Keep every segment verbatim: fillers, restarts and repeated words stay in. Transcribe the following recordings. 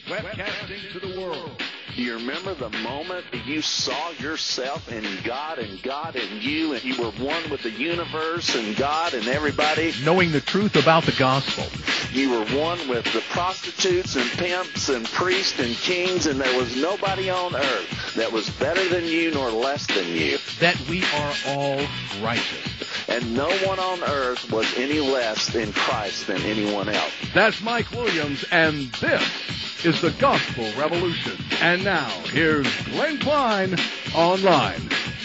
webcasting to the world. Do you remember the moment that you saw yourself in God and God in you, and you were one with the universe and God and everybody? Knowing the truth about the gospel. You were one with the prostitutes and pimps and priests and kings, and there was nobody on earth that was better than you nor less than you. That we are all righteous. And no one on earth was any less in Christ than anyone else. That's Mike Williams, and this is the Gospel Revolution. And now, here's Glenn Klein online.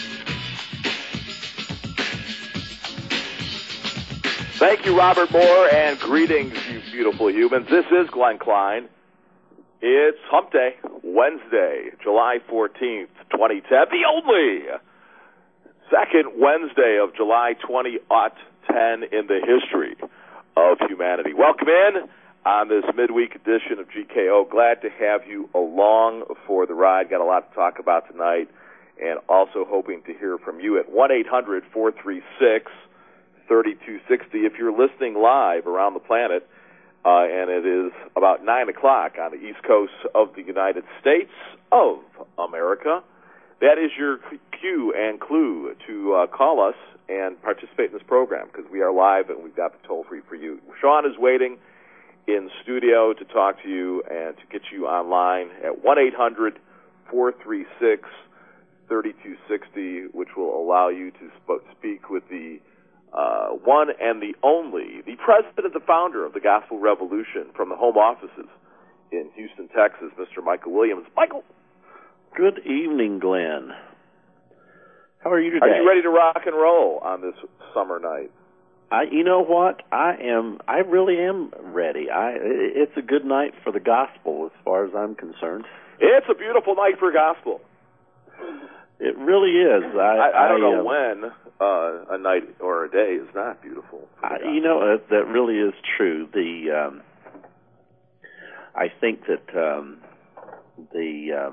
Thank you, Robert Moore, and greetings, you beautiful humans. This is Glenn Klein. It's Hump Day, Wednesday, July fourteenth, twenty ten, the only second Wednesday of July twenty ten in the history of humanity. Welcome in on this midweek edition of G K O. Glad to have you along for the ride. Got a lot to talk about tonight, and also hoping to hear from you at one eight hundred four three six three two six zero. If you're listening live around the planet, uh, and it is about nine o'clock on the East Coast of the United States of America, that is your cue and clue to uh, call us and participate in this program, because we are live and we've got the toll-free for you. Sean is waiting in studio to talk to you and to get you online at one eight hundred four three six three two six zero, which will allow you to sp- speak with the uh, one and the only, the president, the founder of the Gospel Revolution from the home offices in Houston, Texas, Mister Michael Williams. Michael. Good evening, Glenn. How are you today? Are you ready to rock and roll on this summer night? I, you know what? I am. I really am ready. I. It's a good night for the gospel, as far as I'm concerned. It's a beautiful night for gospel. It really is. I, I, I don't I, know um, when uh, a night or a day is not beautiful. I, you know, uh, that really is true. The um, I think that um, the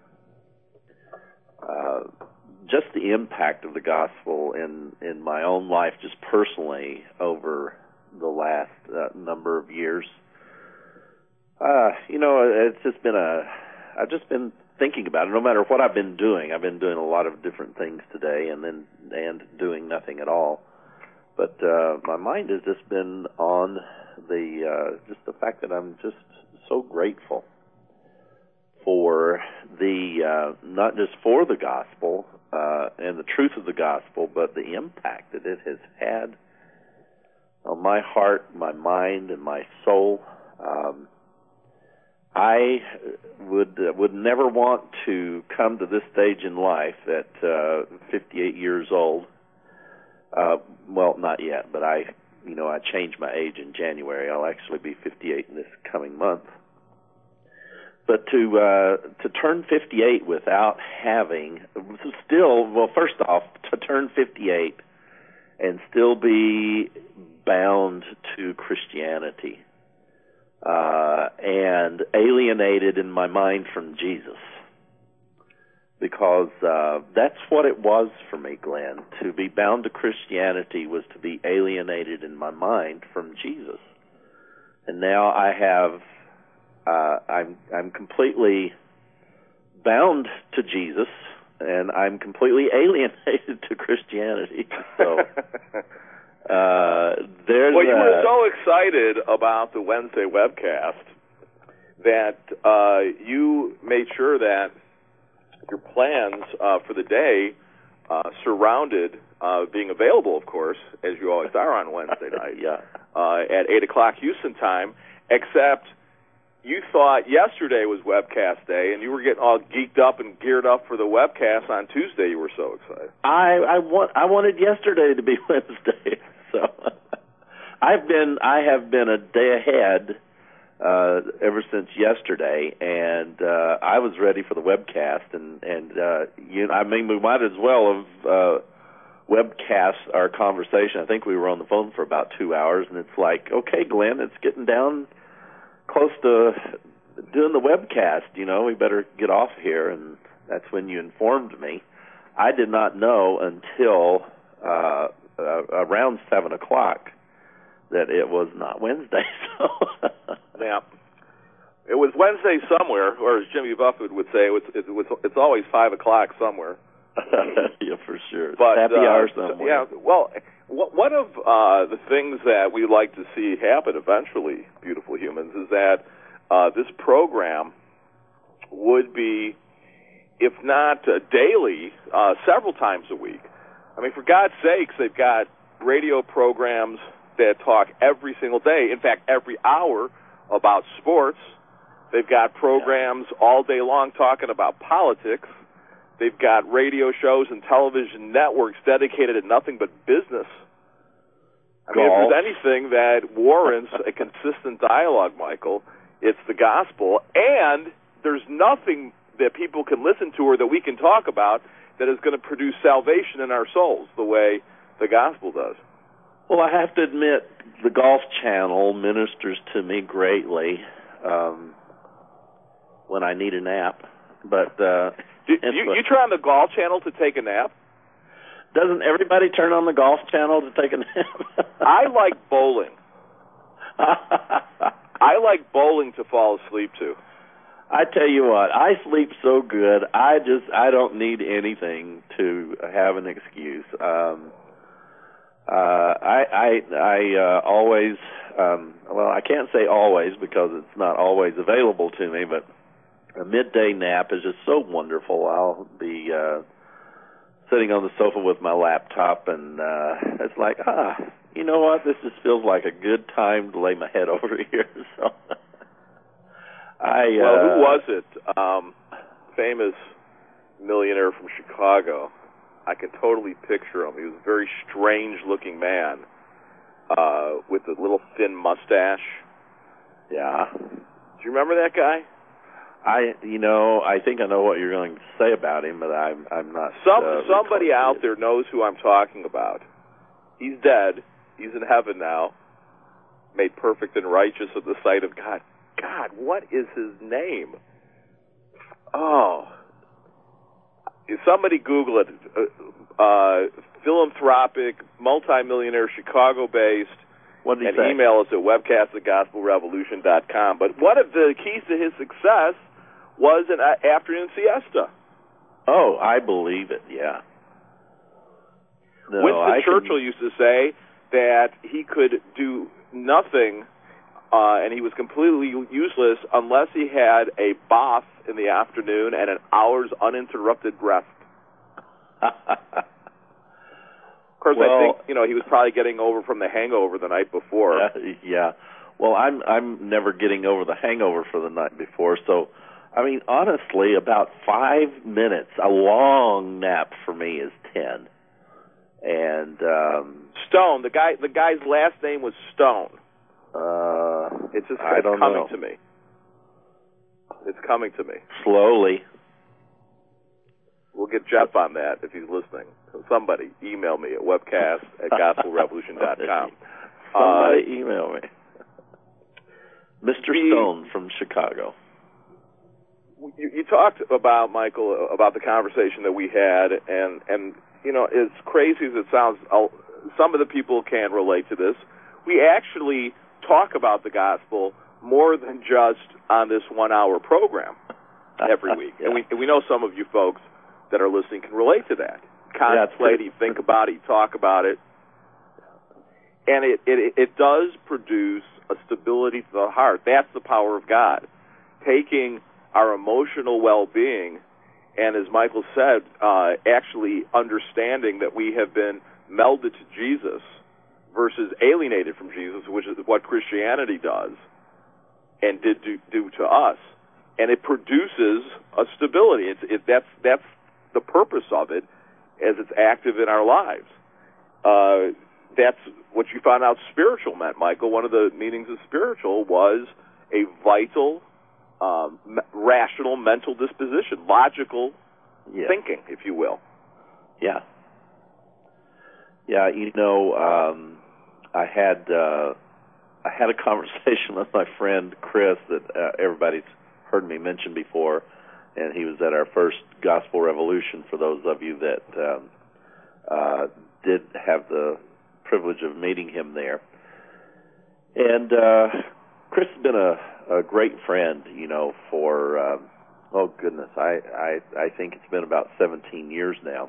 uh, uh, just the impact of the gospel in, in my own life, just personally, over the last uh, number of years. Uh, you know, it's just been a, I've just been thinking about it. No matter what I've been doing, I've been doing a lot of different things today, and then and doing nothing at all. But uh, my mind has just been on the uh, just the fact that I'm just so grateful for the uh, not just for the gospel. Uh, and the truth of the gospel, but the impact that it has had on my heart, my mind, and my soul. Um, I would uh, would never want to come to this stage in life at uh, fifty-eight years old. Uh, well, not yet, but I, you know, I changed my age in January. I'll actually be fifty-eight in this coming month. But to uh, to turn fifty-eight without having, still, well, first off, to turn fifty-eight and still be bound to Christianity uh, and alienated in my mind from Jesus, because uh, that's what it was for me, Glenn. To be bound to Christianity was to be alienated in my mind from Jesus. And now I have... Uh, I'm I'm completely bound to Jesus, and I'm completely alienated to Christianity. So uh, there's. Well, you were a, so excited about the Wednesday webcast that uh, you made sure that your plans uh, for the day uh, surrounded uh, being available, of course, as you always are on Wednesday night, yeah. uh, at eight o'clock Houston time, except you thought yesterday was webcast day, and you were getting all geeked up and geared up for the webcast on Tuesday. You were so excited. I I want I wanted yesterday to be Wednesday, so I've been I have been a day ahead uh, ever since yesterday, and uh, I was ready for the webcast, and and uh, you know, I mean, we might as well have uh, webcast our conversation. I think we were on the phone for about two hours, and it's like, okay, Glenn, it's getting down close to doing the webcast, you know, we better get off here, and that's when you informed me. I did not know until uh, uh, around seven o'clock that it was not Wednesday. So yeah, it was was Wednesday somewhere, or as Jimmy Buffett would say, it's it's, it's always five o'clock somewhere. Yeah, for sure. But, happy uh, hour somewhere. Yeah, well, one of uh, the things that we like to see happen eventually, beautiful humans, is that uh, this program would be, if not uh, daily, uh, several times a week. I mean, for God's sakes, they've got radio programs that talk every single day, in fact, every hour, about sports. They've got programs yeah. all day long talking about politics. They've got radio shows and television networks dedicated to nothing but business. I Golf. mean, if there's anything that warrants a consistent dialogue, Michael, it's the gospel. And there's nothing that people can listen to or that we can talk about that is going to produce salvation in our souls the way the gospel does. Well, I have to admit, the Golf Channel ministers to me greatly um, when I need a nap. But uh, Do, you, you turn on the Golf Channel to take a nap? Doesn't everybody turn on the Golf Channel to take a nap? I like bowling. I like bowling to fall asleep to. I tell you what, I sleep so good. I just I don't need anything to have an excuse. Um, uh, I I I uh, always um, well I can't say always because it's not always available to me, but a midday nap is just so wonderful. I'll be uh, sitting on the sofa with my laptop, and uh, it's like, ah, you know what? This just feels like a good time to lay my head over here. So, I uh, well, who was it? Um, famous millionaire from Chicago. I can totally picture him. He was a very strange-looking man uh, with a little thin mustache. Yeah. Do you remember that guy? I, you know, I think I know what you're going to say about him, but I'm, I'm not. Some uh, somebody out there knows who I'm talking about. He's dead. He's in heaven now, made perfect and righteous at the sight of God. God, what is his name? Oh, somebody Google it. Uh, uh, philanthropic, multimillionaire, Chicago-based. What did he and say? Email us at webcast at gospel revolution dot com. But one of the keys to his success was an afternoon siesta. Oh, I believe it, yeah. No, Winston I Churchill can... used to say that he could do nothing uh, and he was completely useless unless he had a bath in the afternoon and an hour's uninterrupted rest. Of course, well, I think you know he was probably getting over from the hangover the night before. Uh, yeah. Well, I'm I'm never getting over the hangover for the night before. So, I mean, honestly, about five minutes, a long nap for me is ten. And um, Stone, the guy, the guy's last name was Stone. Uh, it's just I it's don't coming know. to me. It's coming to me. Slowly. We'll get Jeff on that if he's listening. Somebody email me at webcast at gospel revolution dot com. Somebody uh, email me. Mister The, Stone from Chicago. You, you talked about, Michael, about the conversation that we had, and, and you know, as crazy as it sounds, I'll, some of the people can relate to this. We actually talk about the gospel more than just on this one-hour program every week. Yeah. And we, and we know some of you folks that are listening can relate to that. Contemplate it, think about it, talk about it. And it, it, it does produce a stability to the heart. That's the power of God. Taking our emotional well-being and, as Michael said, uh, actually understanding that we have been melded to Jesus versus alienated from Jesus, which is what Christianity does and did do, do to us. And it produces a stability. It's, it, that's, that's the purpose of it as it's active in our lives. Uh, that's what you found out spiritual meant, Michael. One of the meanings of spiritual was a vital, um, rational mental disposition, logical yeah. thinking, if you will. Yeah. Yeah, you know, um, I had uh, I had a conversation with my friend Chris that uh, everybody's heard me mention before, and he was at our first Gospel Revolution, for those of you that um, uh, did have the privilege of meeting him there. And uh, Chris has been a, a great friend, you know, for um, oh goodness, I, I I think it's been about seventeen years now,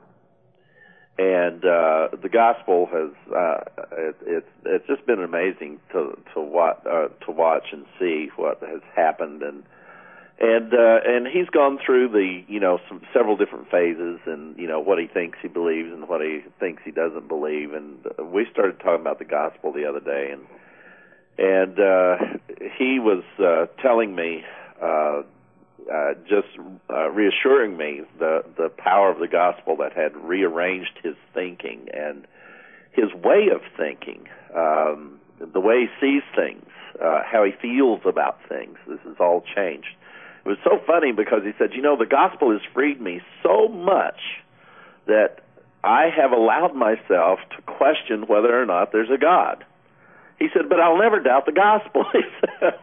and uh, the gospel has uh, it, it's it's just been amazing to to watch uh, to watch and see what has happened, and and uh, and he's gone through the you know some several different phases, and you know what he thinks he believes and what he thinks he doesn't believe, and we started talking about the gospel the other day, and. And uh, he was uh, telling me, uh, uh, just uh, reassuring me the the power of the gospel that had rearranged his thinking and his way of thinking, um, the way he sees things, uh, how he feels about things. This has all changed. It was so funny because he said, you know, the gospel has freed me so much that I have allowed myself to question whether or not there's a God. He said, but I'll never doubt the gospel. He said.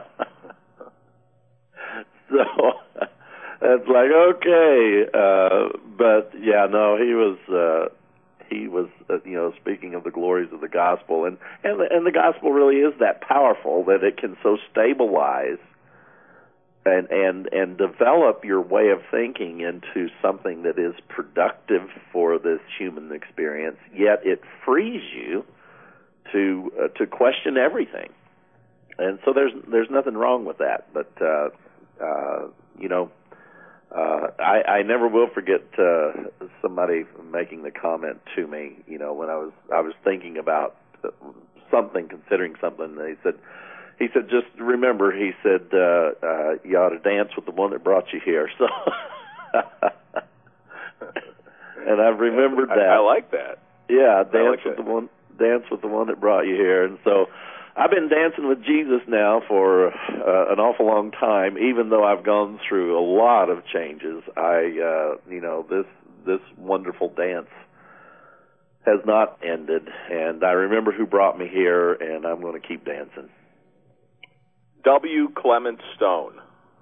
So it's like, okay. Uh, but, yeah, no, he was, uh, he was, uh, you know, speaking of the glories of the gospel. And, and, the, and the gospel really is that powerful that it can so stabilize and, and, and develop your way of thinking into something that is productive for this human experience, yet it frees you to uh, to question everything, and so there's there's nothing wrong with that. But uh, uh, you know, uh, I, I never will forget uh, somebody making the comment to me. You know, when I was I was thinking about something, considering something, and he said he said just remember, he said uh, uh, you ought to dance with the one that brought you here. So, and I've remembered that. I, I like that. Yeah, dance like with that. the one. Dance with the one that brought you here. And so I've been dancing with Jesus now for uh, an awful long time, even though I've gone through a lot of changes. I, uh, you know, this this wonderful dance has not ended, and I remember who brought me here, and I'm going to keep dancing. W. Clement Stone.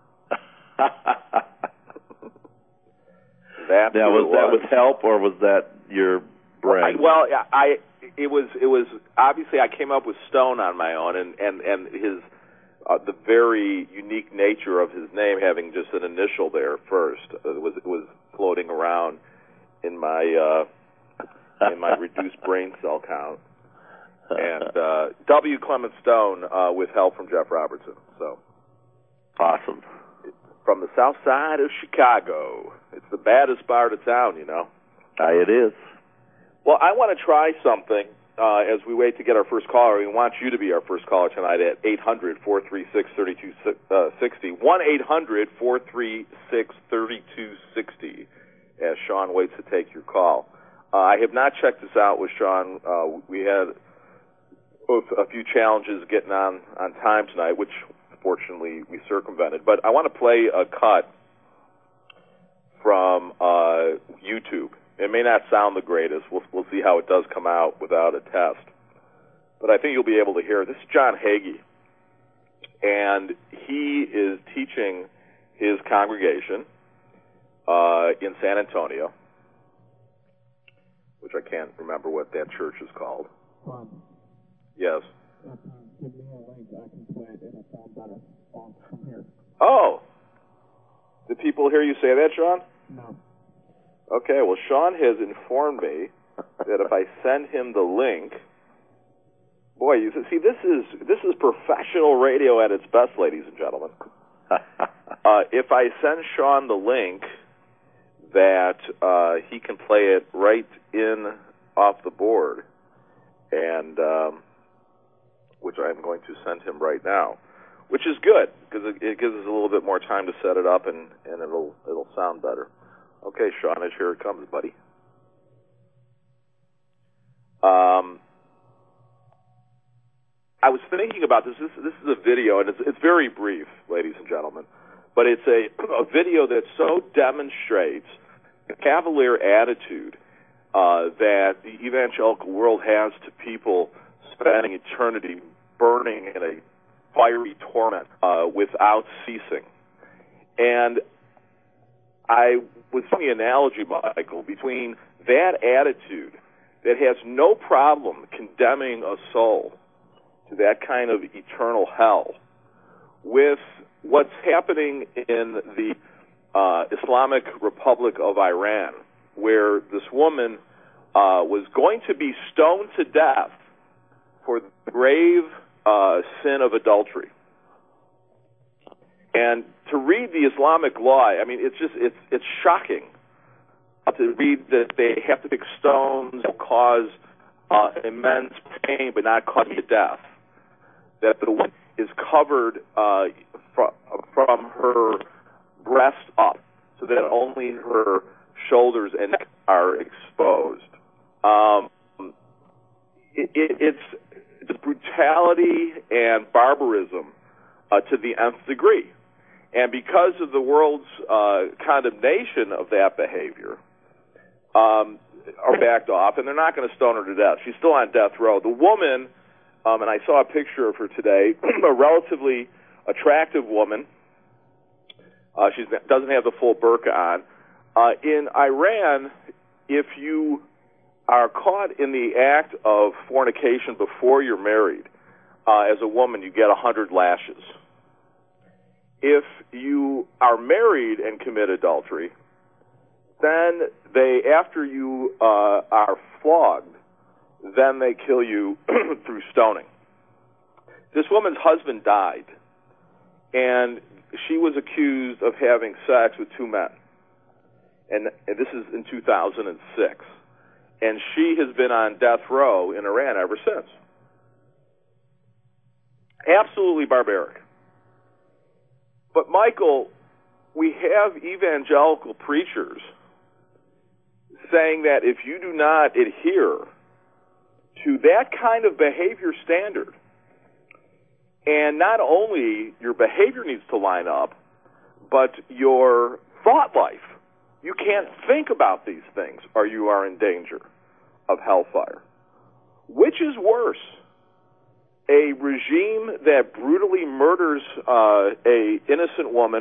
That's now, was, was that with help, or was that your brain? I, well, I... It was. It was obviously I came up with Stone on my own, and and and his uh, the very unique nature of his name having just an initial there first. It was it was floating around in my uh, in my reduced brain cell count, and uh, W. Clement Stone uh, with help from Jeff Robertson. So awesome. From the south side of Chicago. It's the baddest part of town, you know. Uh, it is. Well, I want to try something uh, as we wait to get our first caller. We want you to be our first caller tonight at eight hundred, four three six, three two six zero, one eight hundred, four three six, three two six zero, as Sean waits to take your call. Uh, I have not checked this out with Sean. Uh, we had a few challenges getting on, on time tonight, which fortunately we circumvented. But I want to play a cut from uh, YouTube. It may not sound the greatest. We'll, we'll see how it does come out without a test. But I think you'll be able to hear it. This is John Hagee, and he is teaching his congregation uh, in San Antonio, which I can't remember what that church is called. Um, Yes. if you give me a link, I can play it. It'll sound better um, from here. Oh! Did people hear you say that, Sean? No. Okay, well, Sean has informed me that if I send him the link, boy, you see, this is this is professional radio at its best, ladies and gentlemen. uh, if I send Sean the link, that uh, he can play it right in off the board, and um, which I'm going to send him right now, which is good because it, it gives us a little bit more time to set it up, and, and it'll it'll sound better. Okay, Sean, here it comes, buddy. Um, I was thinking about this. This, this is a video, and it's, it's very brief, ladies and gentlemen, but it's a, a video that so demonstrates the cavalier attitude uh, that the evangelical world has to people spending eternity burning in a fiery torment uh, without ceasing. And I was making an analogy, Michael, between that attitude that has no problem condemning a soul to that kind of eternal hell with what's happening in the uh, Islamic Republic of Iran, where this woman uh, was going to be stoned to death for the grave uh, sin of adultery. And to read the Islamic law, I mean, it's just, it's, it's shocking to read that they have to pick stones that cause uh, immense pain but not cause you death. That the woman is covered uh, from, from her breast up, so that only her shoulders and neck are exposed. Um, it, it, it's the brutality and barbarism uh, to the nth degree. And because of the world's uh, condemnation of that behavior, um, are backed off, and they're not going to stone her to death. She's still on death row. The woman, um, and I saw a picture of her today, a relatively attractive woman. Uh, she doesn't have the full burqa on. Uh, in Iran, if you are caught in the act of fornication before you're married, uh, as a woman, you get one hundred lashes. If you are married and commit adultery, then they, after you uh, are flogged, then they kill you through stoning. This woman's husband died, and she was accused of having sex with two men. And, and this is in two thousand six. And she has been on death row in Iran ever since. Absolutely barbaric. But, Michael, we have evangelical preachers saying that if you do not adhere to that kind of behavior standard, and not only your behavior needs to line up, but your thought life, you can't think about these things or you are in danger of hellfire. Which is worse? A regime that brutally murders uh, a innocent woman,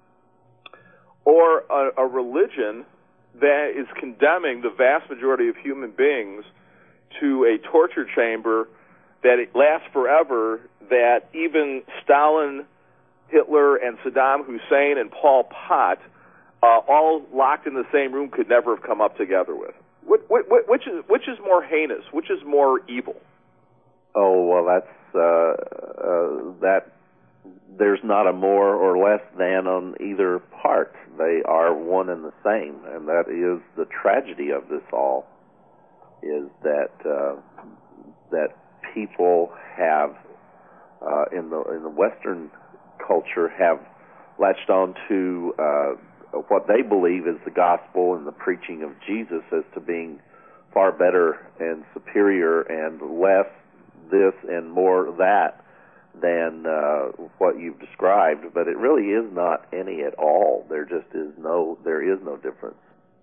or a, a religion that is condemning the vast majority of human beings to a torture chamber that it lasts forever, that even Stalin, Hitler, and Saddam Hussein and Pol Pot, uh, all locked in the same room, could never have come up together with? Which, which is which is more heinous? Which is more evil? Oh, well, that's uh, uh, that. There's not a more or less than on either part. They are one and the same, and that is the tragedy of this all. Is that uh, that people have uh, in the in the Western culture have latched on to uh, what they believe is the gospel and the preaching of Jesus as to being far better and superior and less this and more that than uh, what you've described, but it really is not any at all. There just is no, there is no difference.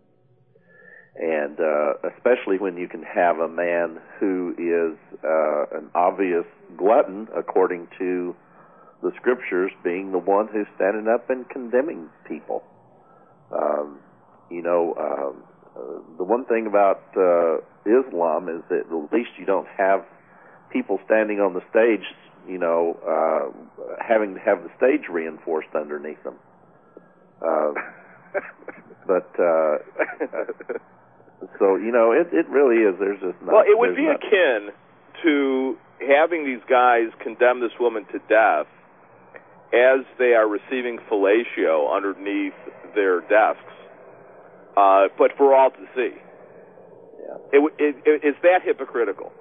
And uh, especially when you can have a man who is uh, an obvious glutton, according to the scriptures, being the one who's standing up and condemning people. Um, you know, um, uh, the one thing about uh, Islam is that at least you don't have people standing on the stage, you know, uh, having to have the stage reinforced underneath them. Uh, but, uh, so, you know, it, it really is. There's just not. Well, it would be not, akin to having these guys condemn this woman to death as they are receiving fellatio underneath their desks, uh, but for all to see. Yeah. It, it, it, it's that hypocritical.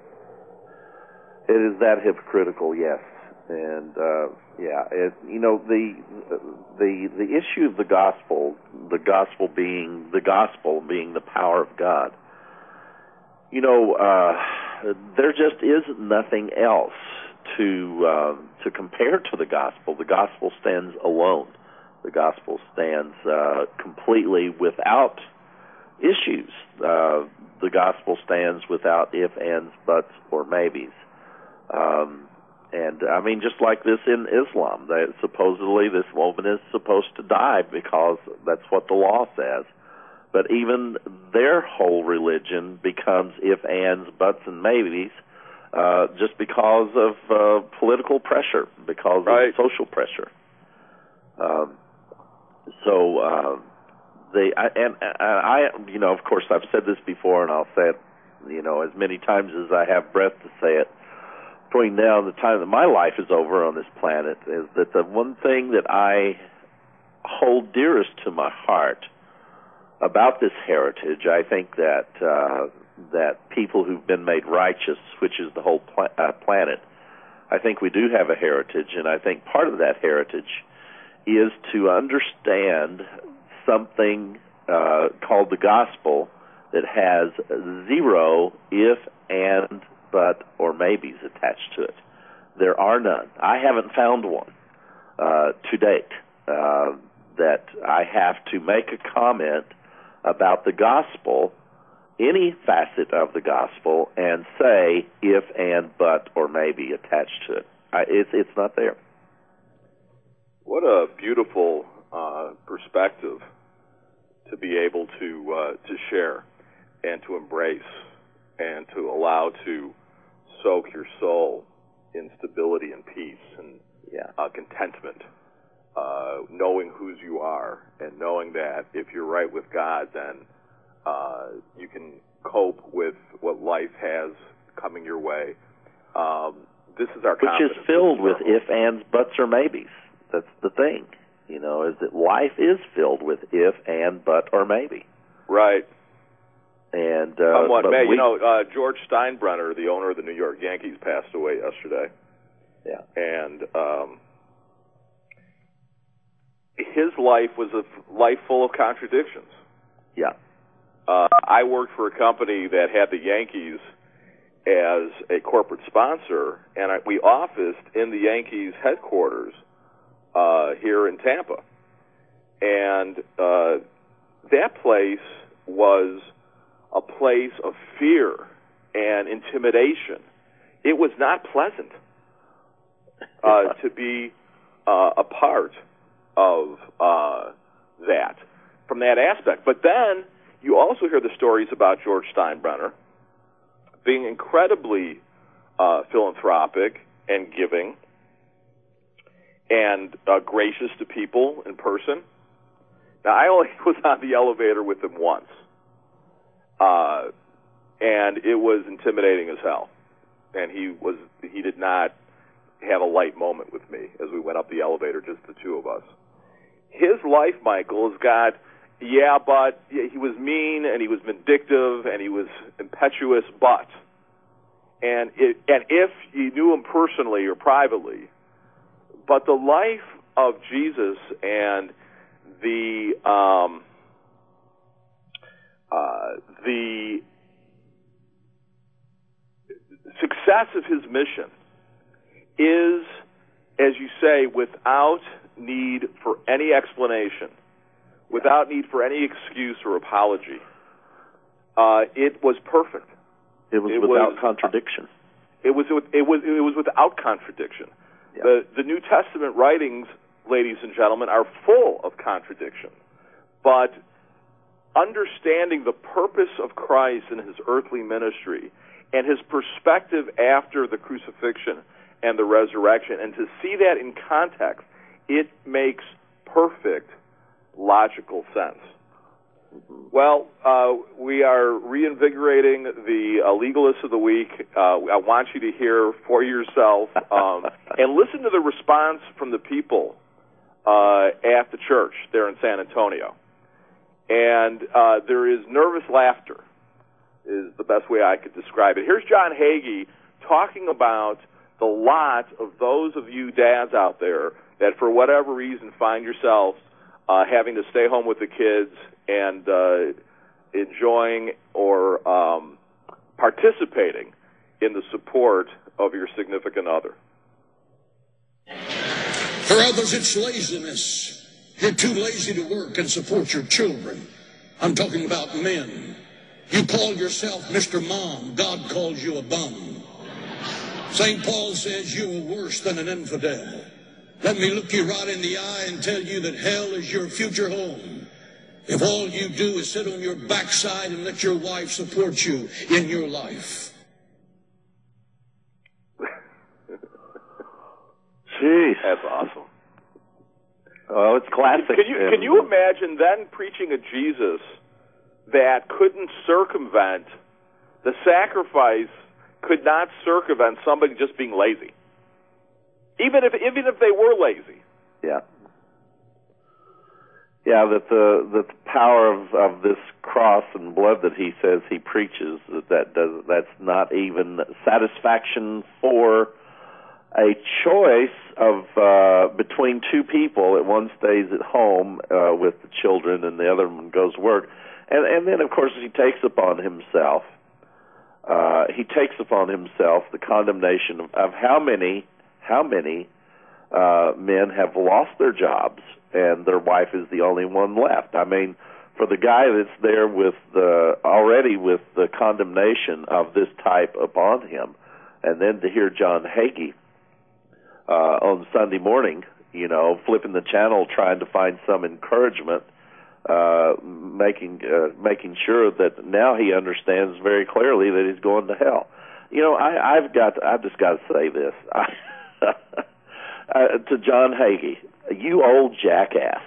It is that hypocritical, yes, and uh, yeah, it, you know the the the issue of the gospel, the gospel being the gospel being the power of God. You know, uh, there just is nothing else to uh, to compare to the gospel. The gospel stands alone. The gospel stands uh, completely without issues. Uh, the gospel stands without if, ands, buts, or maybes. Um, and I mean, just like this in Islam, that supposedly this woman is supposed to die because that's what the law says. But even their whole religion becomes if, ands, buts, and maybes uh, just because of uh, political pressure, because right. of social pressure. Um, so uh, they I, and, and I, you know, of course, I've said this before, and I'll say it, you know, as many times as I have breath to say it. Between now and the time that my life is over on this planet, is that the one thing that I hold dearest to my heart about this heritage, I think that uh, that people who've been made righteous, which is the whole pla- uh, planet, I think we do have a heritage, and I think part of that heritage is to understand something uh, called the gospel that has zero if, and, but, or maybes attached to it. There are none. I haven't found one uh, to date uh, that I have to make a comment about the gospel, any facet of the gospel, and say if, and, but, or maybe attached to it. I, it's, it's not there. What a beautiful uh, perspective to be able to uh, to share and to embrace and to allow to soak your soul in stability and peace and yeah. uh, contentment, uh, knowing whose you are and knowing that if you're right with God, then uh, you can cope with what life has coming your way. Um, this is our confidence. Which is filled with if, ands, buts, or maybes. That's the thing, you know, is that life is filled with if, and, but, or maybe. Right. And uh, Somewhat may. We, you know, uh, George Steinbrenner, the owner of the New York Yankees, passed away yesterday. Yeah. And um, his life was a life full of contradictions. Yeah. Uh, I worked for a company that had the Yankees as a corporate sponsor, and I, we officed in the Yankees headquarters uh, here in Tampa. And uh, that place was a place of fear and intimidation. It was not pleasant uh, to be uh, a part of uh, that, from that aspect. But then you also hear the stories about George Steinbrenner being incredibly uh, philanthropic and giving and uh, gracious to people in person. Now, I only was on the elevator with him once, uh, and it was intimidating as hell. And he was he did not have a light moment with me as we went up the elevator, just the two of us. His life, Michael, has got, yeah, but he was mean and he was vindictive and he was impetuous, but. And it, and if you knew him personally or privately, but the life of Jesus and the um, uh, the success of his mission is, as you say, without need for any explanation, without need for any excuse or apology. Uh, it was perfect. It was it without was, contradiction. It was it was it was without contradiction. Yeah. The the New Testament writings, ladies and gentlemen, are full of contradiction. But understanding the purpose of Christ in his earthly ministry and his perspective after the crucifixion and the resurrection, and to see that in context, it makes perfect logical sense. Well, uh, we are reinvigorating the uh, Legalist of the Week. Uh, I want you to hear for yourself um, and listen to the response from the people uh, at the church there in San Antonio. And uh, there is nervous laughter, is the best way I could describe it. Here's John Hagee talking about the lot of those of you dads out there that for whatever reason find yourselves uh, having to stay home with the kids and uh, enjoying or um, participating in the support of your significant other. For others, it's laziness. You're too lazy to work and support your children. I'm talking about men. You call yourself Mister Mom. God calls you a bum. Saint Paul says you are worse than an infidel. Let me look you right in the eye and tell you that hell is your future home. If all you do is sit on your backside and let your wife support you in your life. Well, it's classic. Can you can you imagine then preaching a Jesus that couldn't circumvent the sacrifice, could not circumvent somebody just being lazy, even if even if they were lazy. Yeah. Yeah, that the that the power of, of this cross and blood that he says he preaches, that, that does that's not even satisfaction for a choice of uh, between two people. That one stays at home uh, with the children and the other one goes to work, and and then of course he takes upon himself uh, he takes upon himself the condemnation of, of how many how many uh, men have lost their jobs. And their wife is the only one left. I mean, for the guy that's there with the, already with the condemnation of this type upon him, and then to hear John Hagee uh, on Sunday morning, you know, flipping the channel, trying to find some encouragement, uh, making uh, making sure that now he understands very clearly that he's going to hell. You know, I, I've got, I've just got to say this uh, to John Hagee. You old jackass.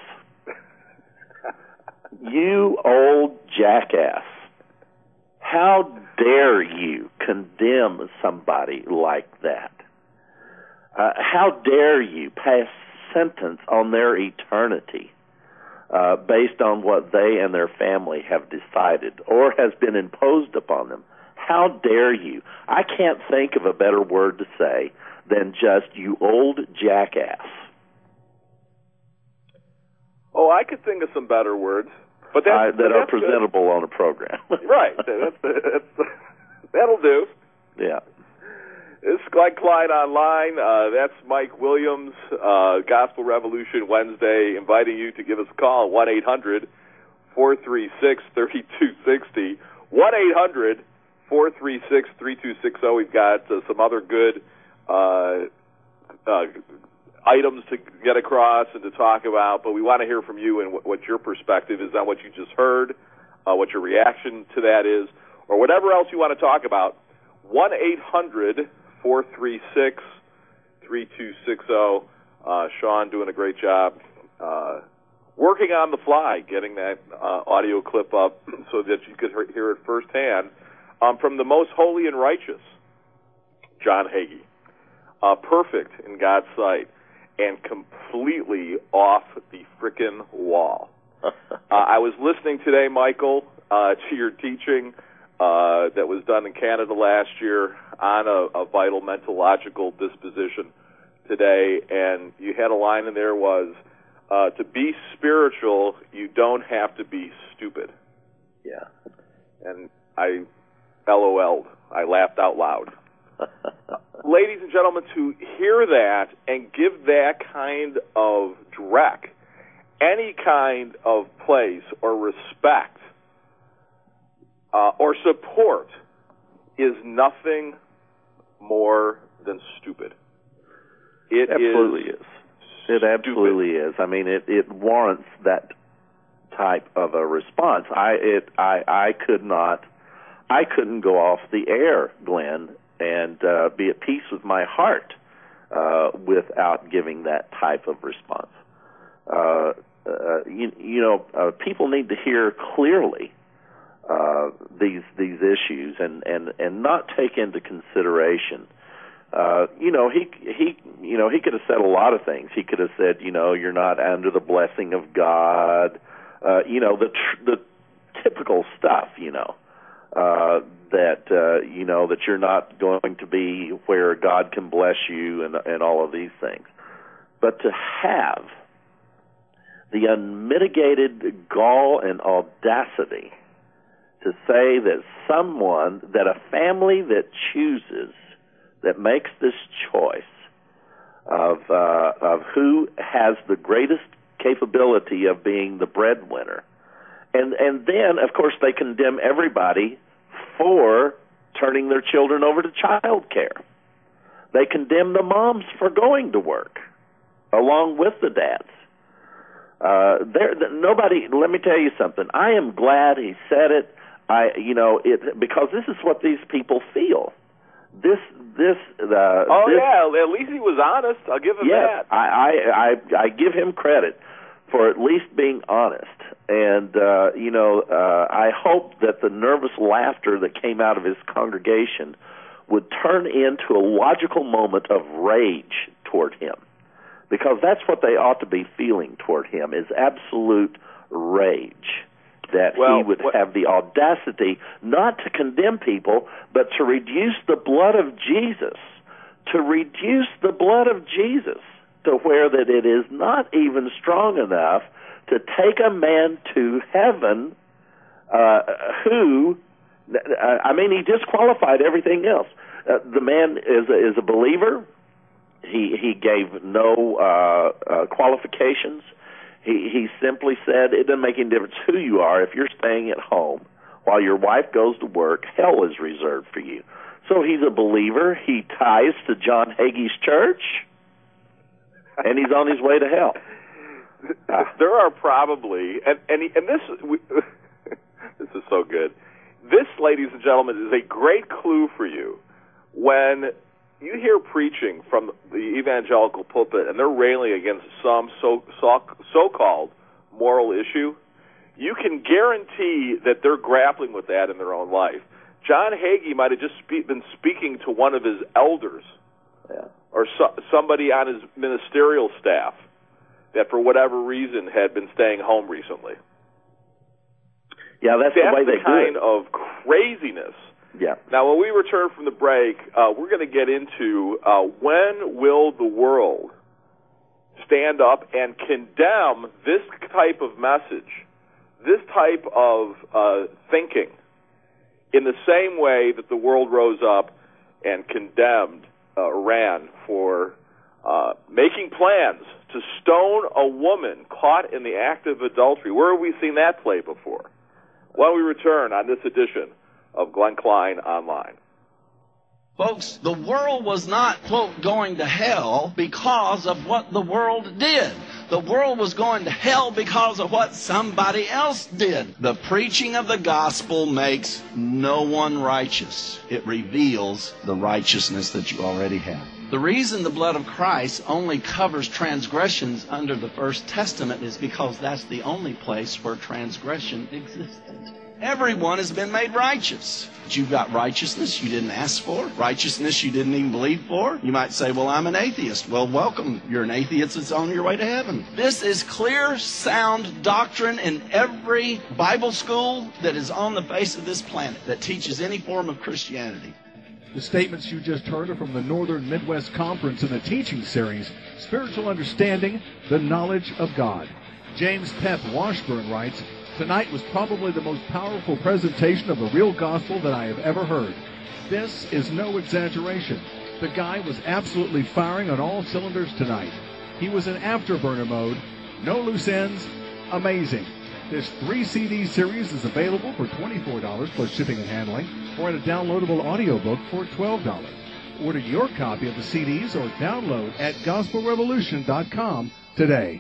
You old jackass. How dare you condemn somebody like that? Uh, how dare you pass sentence on their eternity uh, based on what they and their family have decided or has been imposed upon them? How dare you? I can't think of a better word to say than just you old jackass. Oh, I could think of some better words, but that's, uh, that but are that's presentable good. on a program. Right. That's, that's, that'll do. Yeah. This is Glenn Klein Online. Uh, that's Mike Williams, uh, Gospel Revolution Wednesday, inviting you to give us a call, one eight hundred four three six three two six zero, one eight hundred four three six three two six zero. We've got uh, some other good uh, uh items to get across and to talk about, but we want to hear from you and what, what your perspective is on what you just heard, uh, what your reaction to that is, or whatever else you want to talk about. one eight hundred four three six three two six zero. Uh, Sean doing a great job uh, working on the fly, getting that uh, audio clip up so that you could hear it firsthand um, from the most holy and righteous, John Hagee. Uh, perfect in God's sight. And completely off the frickin' wall. uh, I was listening today, Michael, uh, to your teaching uh, that was done in Canada last year on a, a vital mental-logical disposition today, and you had a line in there was, uh, to be spiritual, you don't have to be stupid. Yeah. And I LOL'd. I laughed out loud. Ladies and gentlemen, to hear that and give that kind of dreck any kind of place or respect uh, or support is nothing more than stupid. It absolutely is. is. It absolutely is. I mean, it, it warrants that type of a response. I it I I could not I couldn't go off the air, Glenn, and uh, be at peace with my heart uh, without giving that type of response. Uh, uh, you, you know, uh, people need to hear clearly uh, these these issues and, and, and not take into consideration. Uh, you know, he he you know he could have said a lot of things. He could have said, you know, you're not under the blessing of God. Uh, you know, the tr- the typical stuff. You know. Uh, that uh, you know that you're not going to be where God can bless you and and all of these things, but to have the unmitigated gall and audacity to say that someone, that a family that chooses, that makes this choice of uh, of who has the greatest capability of being the breadwinner, and and then of course they condemn everybody for turning their children over to child care. They condemn the moms for going to work along with the dads. Uh, there, nobody. Let me tell you something. I am glad he said it. I, you know, it because this is what these people feel. This, this. Uh, oh this, yeah, at least he was honest. I'll give him yes, that. I, I, I, I give him credit. for at least being honest. And, uh, you know, uh, I hope that the nervous laughter that came out of his congregation would turn into a logical moment of rage toward him, because that's what they ought to be feeling toward him, is absolute rage, that well, he would what, have the audacity not to condemn people, but to reduce the blood of Jesus, to reduce the blood of Jesus to where that it is not even strong enough to take a man to heaven uh, who, I mean, he disqualified everything else. Uh, the man is a, is a believer. He he gave no uh, uh, qualifications. He he simply said, it doesn't make any difference who you are. If you're staying at home while your wife goes to work, hell is reserved for you. So he's a believer. He ties to John Hagee's church, and he's on his way to hell. Uh, there are probably, and and, and this we, this is so good. This, ladies and gentlemen, is a great clue for you when you hear preaching from the evangelical pulpit and they're railing against some so, so, so-called moral issue. You can guarantee that they're grappling with that in their own life. John Hagee might have just spe- been speaking to one of his elders, yeah. or so, somebody on his ministerial staff that for whatever reason had been staying home recently. Yeah, that's, that's the way the they kind do it. of craziness. Yeah. Now, when we return from the break, uh, we're going to get into uh, when will the world stand up and condemn this type of message, this type of uh, thinking, in the same way that the world rose up and condemned uh, Iran for uh, making plans to stone a woman caught in the act of adultery. Where have we seen that play before? When we return on this edition of Glenn Klein Online. Folks, the world was not, quote, going to hell because of what the world did. The world was going to hell because of what somebody else did. The preaching of the gospel makes no one righteous. It reveals the righteousness that you already have. The reason the blood of Christ only covers transgressions under the First Testament is because that's the only place where transgression existed. Everyone has been made righteous. But you've got righteousness you didn't ask for, righteousness you didn't even believe for. You might say, well, I'm an atheist. Well, welcome. You're an atheist that's on your way to heaven. This is clear, sound doctrine in every Bible school that is on the face of this planet that teaches any form of Christianity. The statements you just heard are from the Northern Midwest Conference in the teaching series, Spiritual Understanding, the Knowledge of God. James Pep Washburn writes, tonight was probably the most powerful presentation of the real gospel that I have ever heard. This is no exaggeration. The guy was absolutely firing on all cylinders tonight. He was in afterburner mode, no loose ends, amazing. This three C D series is available for twenty-four dollars plus shipping and handling, or in a downloadable audiobook for twelve dollars. Order your copy of the C Ds or download at gospel revolution dot com today.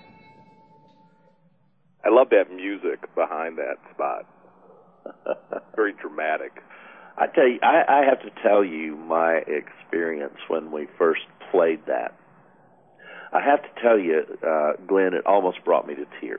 I love that music behind that spot. Very dramatic. I tell you, I, I have to tell you my experience when we first played that. I have to tell you, uh, Glenn, it almost brought me to tears.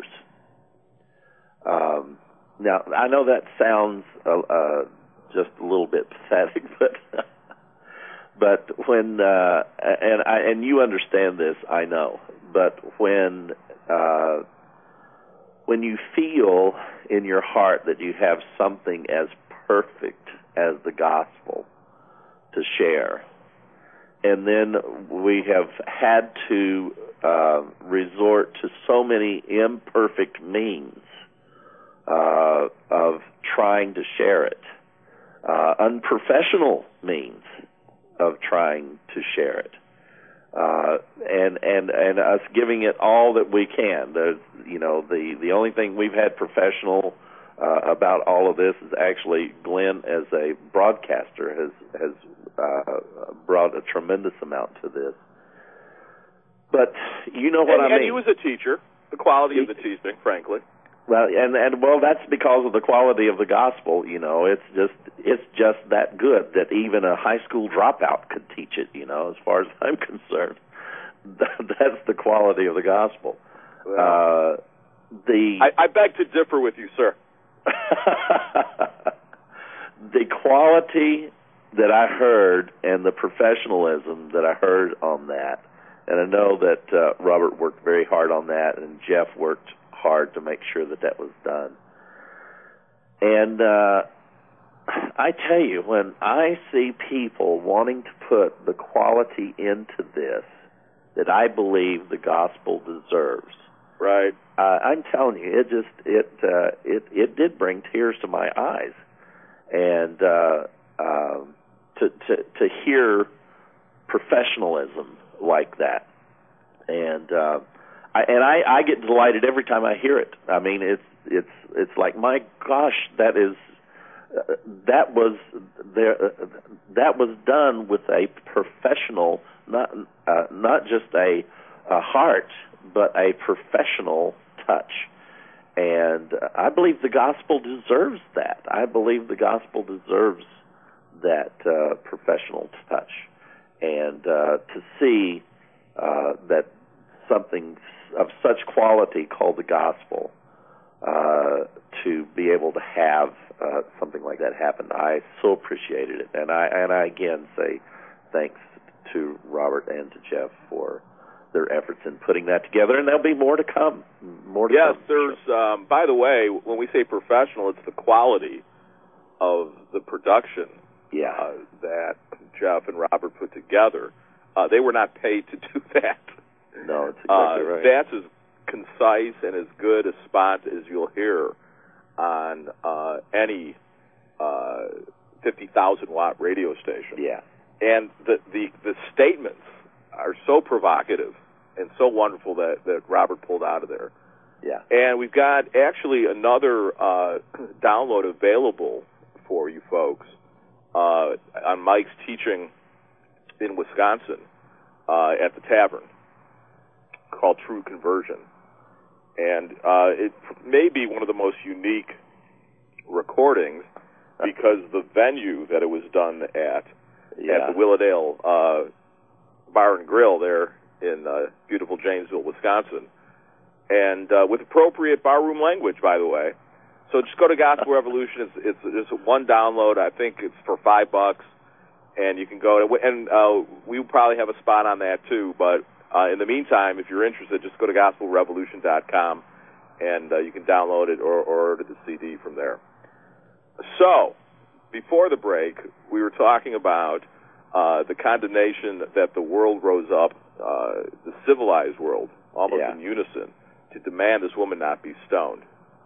Um, now, I know that sounds uh, uh, just a little bit pathetic, but but when uh, and I and you understand this, I know. But when uh, when you feel in your heart that you have something as perfect as the gospel to share, and then we have had to uh, resort to so many imperfect means uh, of trying to share it, uh, unprofessional means of trying to share it, uh, and and and us giving it all that we can. There's, you know, the the only thing we've had professional uh, about all of this is actually Glenn, as a broadcaster, has has uh, brought a tremendous amount to this. But you know what and, I mean. And he was a teacher. The quality he, of the teaching, frankly. Well, and and well, that's because of the quality of the gospel. You know, it's just it's just that good that even a high school dropout could teach it. You know, as far as I'm concerned, that's the quality of the gospel. Uh, the I, I beg to differ with you, sir. The quality that I heard and the professionalism that I heard on that, and I know that uh, Robert worked very hard on that, and Jeff worked hard to make sure that that was done. And uh, I tell you, when I see people wanting to put the quality into this that I believe the gospel deserves, right? Uh, I'm telling you, it just it uh, it it did bring tears to my eyes, and uh, um, to to to hear professionalism like that, and uh, I and I, I get delighted every time I hear it. I mean, it's it's it's like, my gosh, that is uh, that was there uh, that was done with a professional, not uh, not just a, a heart, but a professional touch. And uh, I believe the gospel deserves that. I believe the gospel deserves that uh, professional touch. And uh, to see uh, that something of such quality called the gospel, uh, to be able to have uh, something like that happen, I so appreciated it. And I, and I again say thanks to Robert and to Jeff for their efforts in putting that together, and there'll be more to come. More to yes, come. there's. Um, by the way, when we say professional, it's the quality of the production. Yeah. Uh, that Jeff and Robert put together. Uh, they were not paid to do that. No, it's exactly uh, right. That's as concise and as good a spot as you'll hear on uh, any uh, fifty thousand watt radio station. Yeah. And the, the, the statements are so provocative and so wonderful that, that Robert pulled out of there. Yeah. And we've got actually another uh, download available for you folks uh, on Mike's teaching in Wisconsin uh, at the Tavern called True Conversion. And uh, it may be one of the most unique recordings because the venue that it was done at, yeah. at the Willowdale uh, Bar and Grill there in uh, beautiful Janesville, Wisconsin, and uh, with appropriate barroom language, by the way. So just go to Gospel Revolution. It's, it's it's one download. I think it's for five bucks, and you can go to, and uh, we probably have a spot on that too. But uh, in the meantime, if you're interested, just go to gospel revolution dot com, and uh, you can download it or, or order the C D from there. So before the break, we were talking about uh, the condemnation that the world rose up, uh, the civilized world, almost yeah. in unison, to demand this woman not be stoned.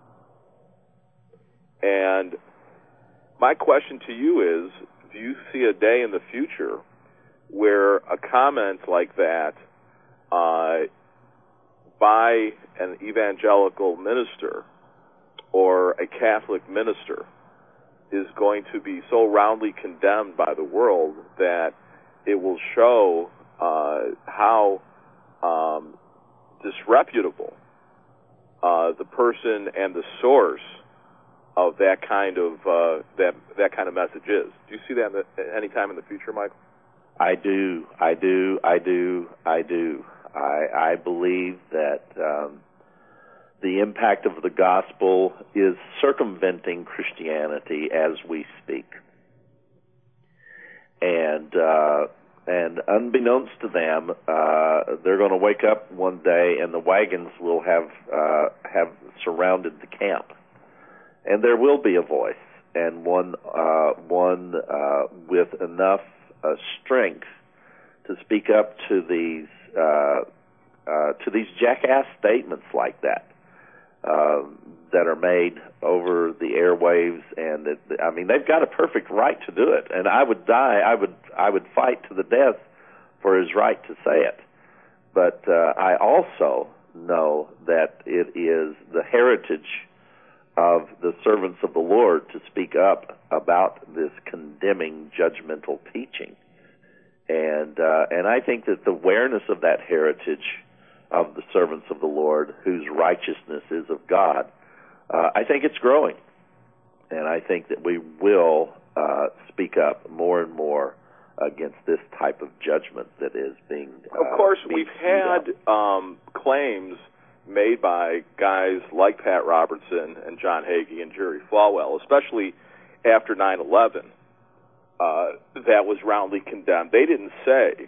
And my question to you is, do you see a day in the future where a comment like that uh, by an evangelical minister or a Catholic minister is going to be so roundly condemned by the world that it will show uh, how um, disreputable uh, the person and the source of that kind of uh, that that kind of message is? Do you see that any time in the future, Michael? I do, I do, I do, I do. I, I believe that um, the impact of the gospel is circumventing Christianity as we speak. And uh, and unbeknownst to them, uh, they're going to wake up one day and the wagons will have uh, have surrounded the camp, and there will be a voice, and one uh, one uh, with enough uh, strength to speak up to these uh, uh, to these jackass statements like that. Um, that are made over the airwaves, and it, I mean, they've got a perfect right to do it. And I would die, I would, I would fight to the death for his right to say it. But uh, I also know that it is the heritage of the servants of the Lord to speak up about this condemning, judgmental teaching. And uh, and I think that the awareness of that heritage of the servants of the Lord, whose righteousness is of God, uh, I think it's growing. And I think that we will uh, speak up more and more against this type of judgment that is being... Uh, of course, being we've had um, claims made by guys like Pat Robertson and John Hagee and Jerry Falwell, especially after nine eleven, uh, that was roundly condemned. They didn't say,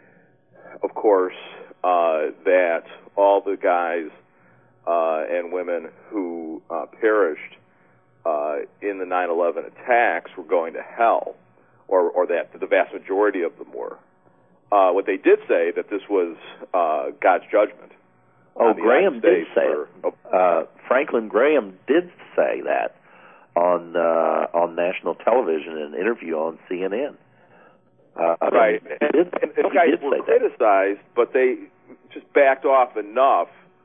of course, uh, that all the guys uh, and women who uh, perished uh, in the nine eleven attacks were going to hell, or, or that the vast majority of them were. Uh, what they did say, that this was uh, God's judgment. Oh, Graham did say for, it. Uh, Franklin Graham did say that on uh, on national television in an interview on C N N. Uh, right. He and, did, and, and he guys did were say that. criticized, but they just backed off enough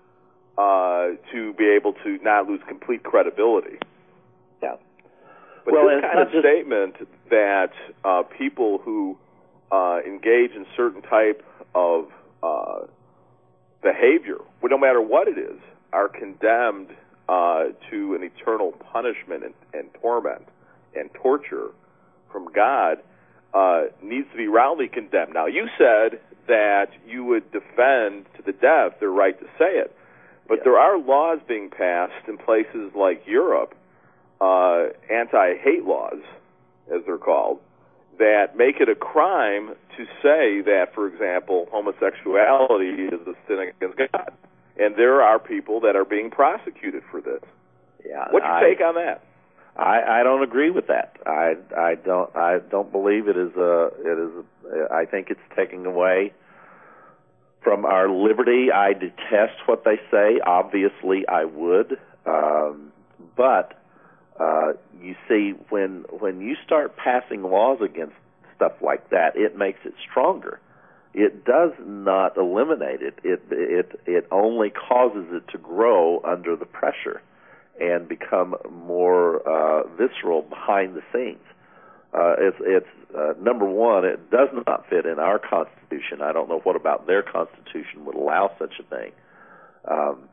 uh, to be able to not lose complete credibility. Yeah. But well, this it's kind of not just... statement that uh, people who uh, engage in certain type of uh, behavior, well, no matter what it is, are condemned uh, to an eternal punishment and, and torment and torture from God, uh, needs to be roundly condemned. Now, you said that you would defend to the death their right to say it, but yeah. there are laws being passed in places like Europe, uh, anti-hate laws, as they're called, that make it a crime to say that, for example, homosexuality is a sin against God. And there are people that are being prosecuted for this. Yeah, What's your I, take on that? I, I don't agree with that. I, I don't I don't believe it is a it is a, I think it's taking away from our liberty. I detest what they say. Obviously, I would, um, but uh, you see, when when you start passing laws against stuff like that, it makes it stronger. It does not eliminate it. It it it only causes it to grow under the pressure and become more uh, visceral behind the scenes. Uh, it's it's uh, number one. It does not fit in our Constitution. I don't know what about their Constitution would allow such a thing. Um,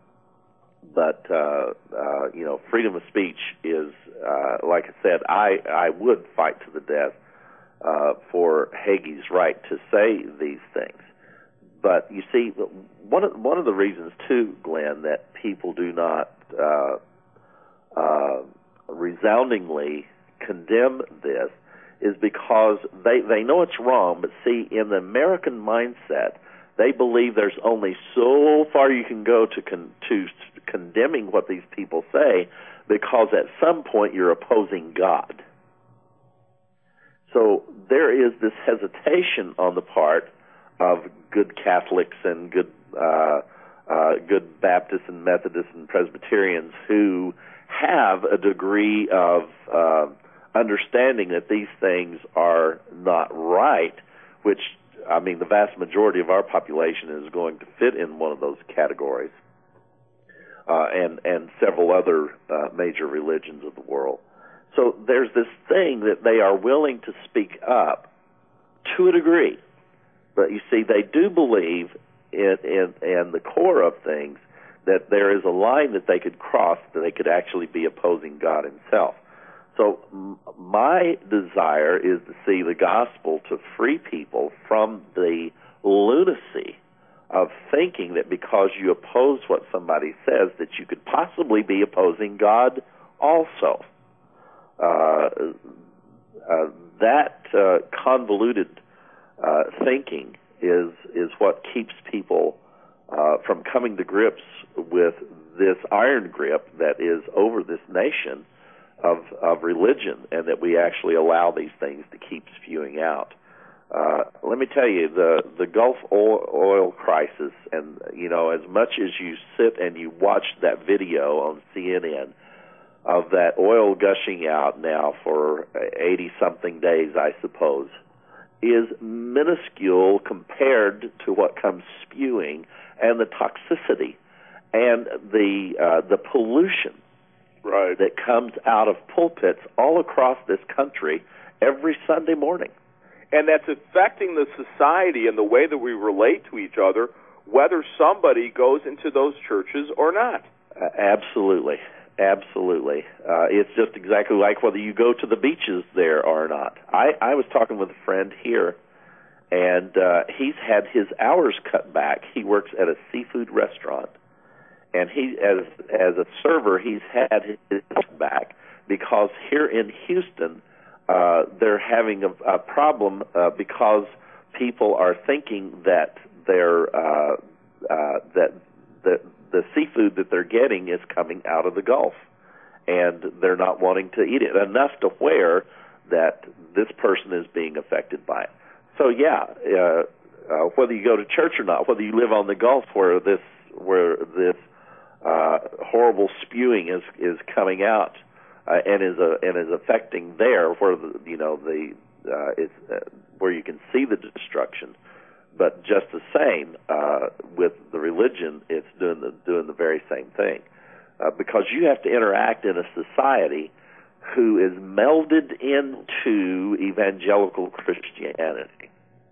but uh, uh, you know, freedom of speech is, uh, like I said, I I would fight to the death uh, for Hagee's right to say these things. But you see, one of one of the reasons too, Glenn, that people do not uh, uh, resoundingly condemn this is because they, they know it's wrong, but see, in the American mindset, they believe there's only so far you can go to con- to condemning what these people say, because at some point you're opposing God. So there is this hesitation on the part of good Catholics and good uh, uh, good Baptists and Methodists and Presbyterians who have a degree of uh, understanding that these things are not right, which, I mean, the vast majority of our population is going to fit in one of those categories, uh, and, and several other uh, major religions of the world. So there's this thing that they are willing to speak up to a degree. But you see, they do believe in, in, in the core of things that there is a line that they could cross, that they could actually be opposing God himself. So m- my desire is to see the gospel to free people from the lunacy of thinking that because you oppose what somebody says that you could possibly be opposing God also. Uh, uh, that uh, convoluted uh, thinking is is what keeps people uh, from coming to grips with this iron grip that is over this nation of of religion, and that we actually allow these things to keep spewing out. Uh, let me tell you, the the Gulf oil, oil crisis, and you know, as much as you sit and you watch that video on C N N of that oil gushing out now for eighty-something days, I suppose, is minuscule compared to what comes spewing, and the toxicity and the uh, the pollution right. that comes out of pulpits all across this country every Sunday morning. And that's affecting the society and the way that we relate to each other, whether somebody goes into those churches or not. Uh, absolutely. Absolutely. Uh, it's just exactly like whether you go to the beaches there or not. I, I was talking with a friend here, and uh, he's had his hours cut back. He works at a seafood restaurant, and he, as as a server, he's had his back because here in Houston, uh, they're having a, a problem uh, because people are thinking that they're uh, uh, that the the seafood that they're getting is coming out of the Gulf, and they're not wanting to eat it enough to where that this person is being affected by it. So yeah, uh, uh, whether you go to church or not, whether you live on the Gulf where this where this uh, horrible spewing is is coming out uh, and is a, and is affecting there, where the, you know the uh, it's uh, where you can see the destruction. But just the same uh, with the religion, it's doing the doing the very same thing uh, because you have to interact in a society who is melded into evangelical Christianity.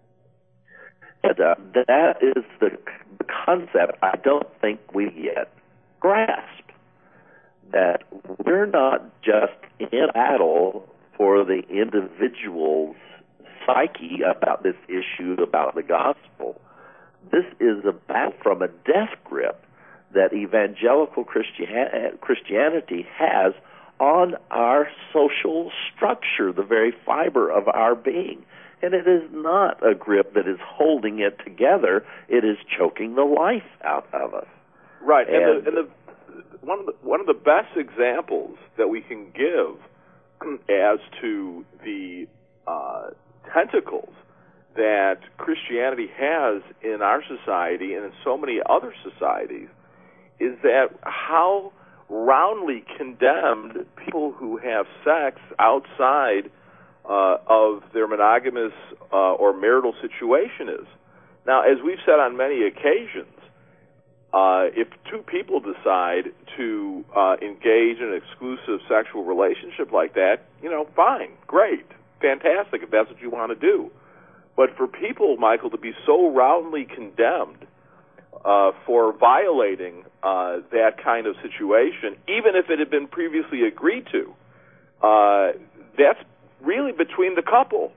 And uh, that is the, the concept I don't think we yet grasp, that we're not just in battle for the individual's psyche about this issue about the gospel. This is a battle from a death grip that evangelical Christian- Christianity has on our social structure, the very fiber of our being. And it is not a grip that is holding it together. It is choking the life out of us. Right. And, and, the, and the, one, of the, one of the best examples that we can give as to the uh, tentacles that Christianity has in our society and in so many other societies is that how roundly condemned people who have sex outside uh, of their monogamous uh, or marital situation is. Now, as we've said on many occasions, uh, if two people decide to uh, engage in an exclusive sexual relationship like that, you know, fine, great, fantastic, if that's what you want to do. But for people, Michael, to be so roundly condemned uh, for violating uh, that kind of situation, even if it had been previously agreed to, uh, that's really between the couple.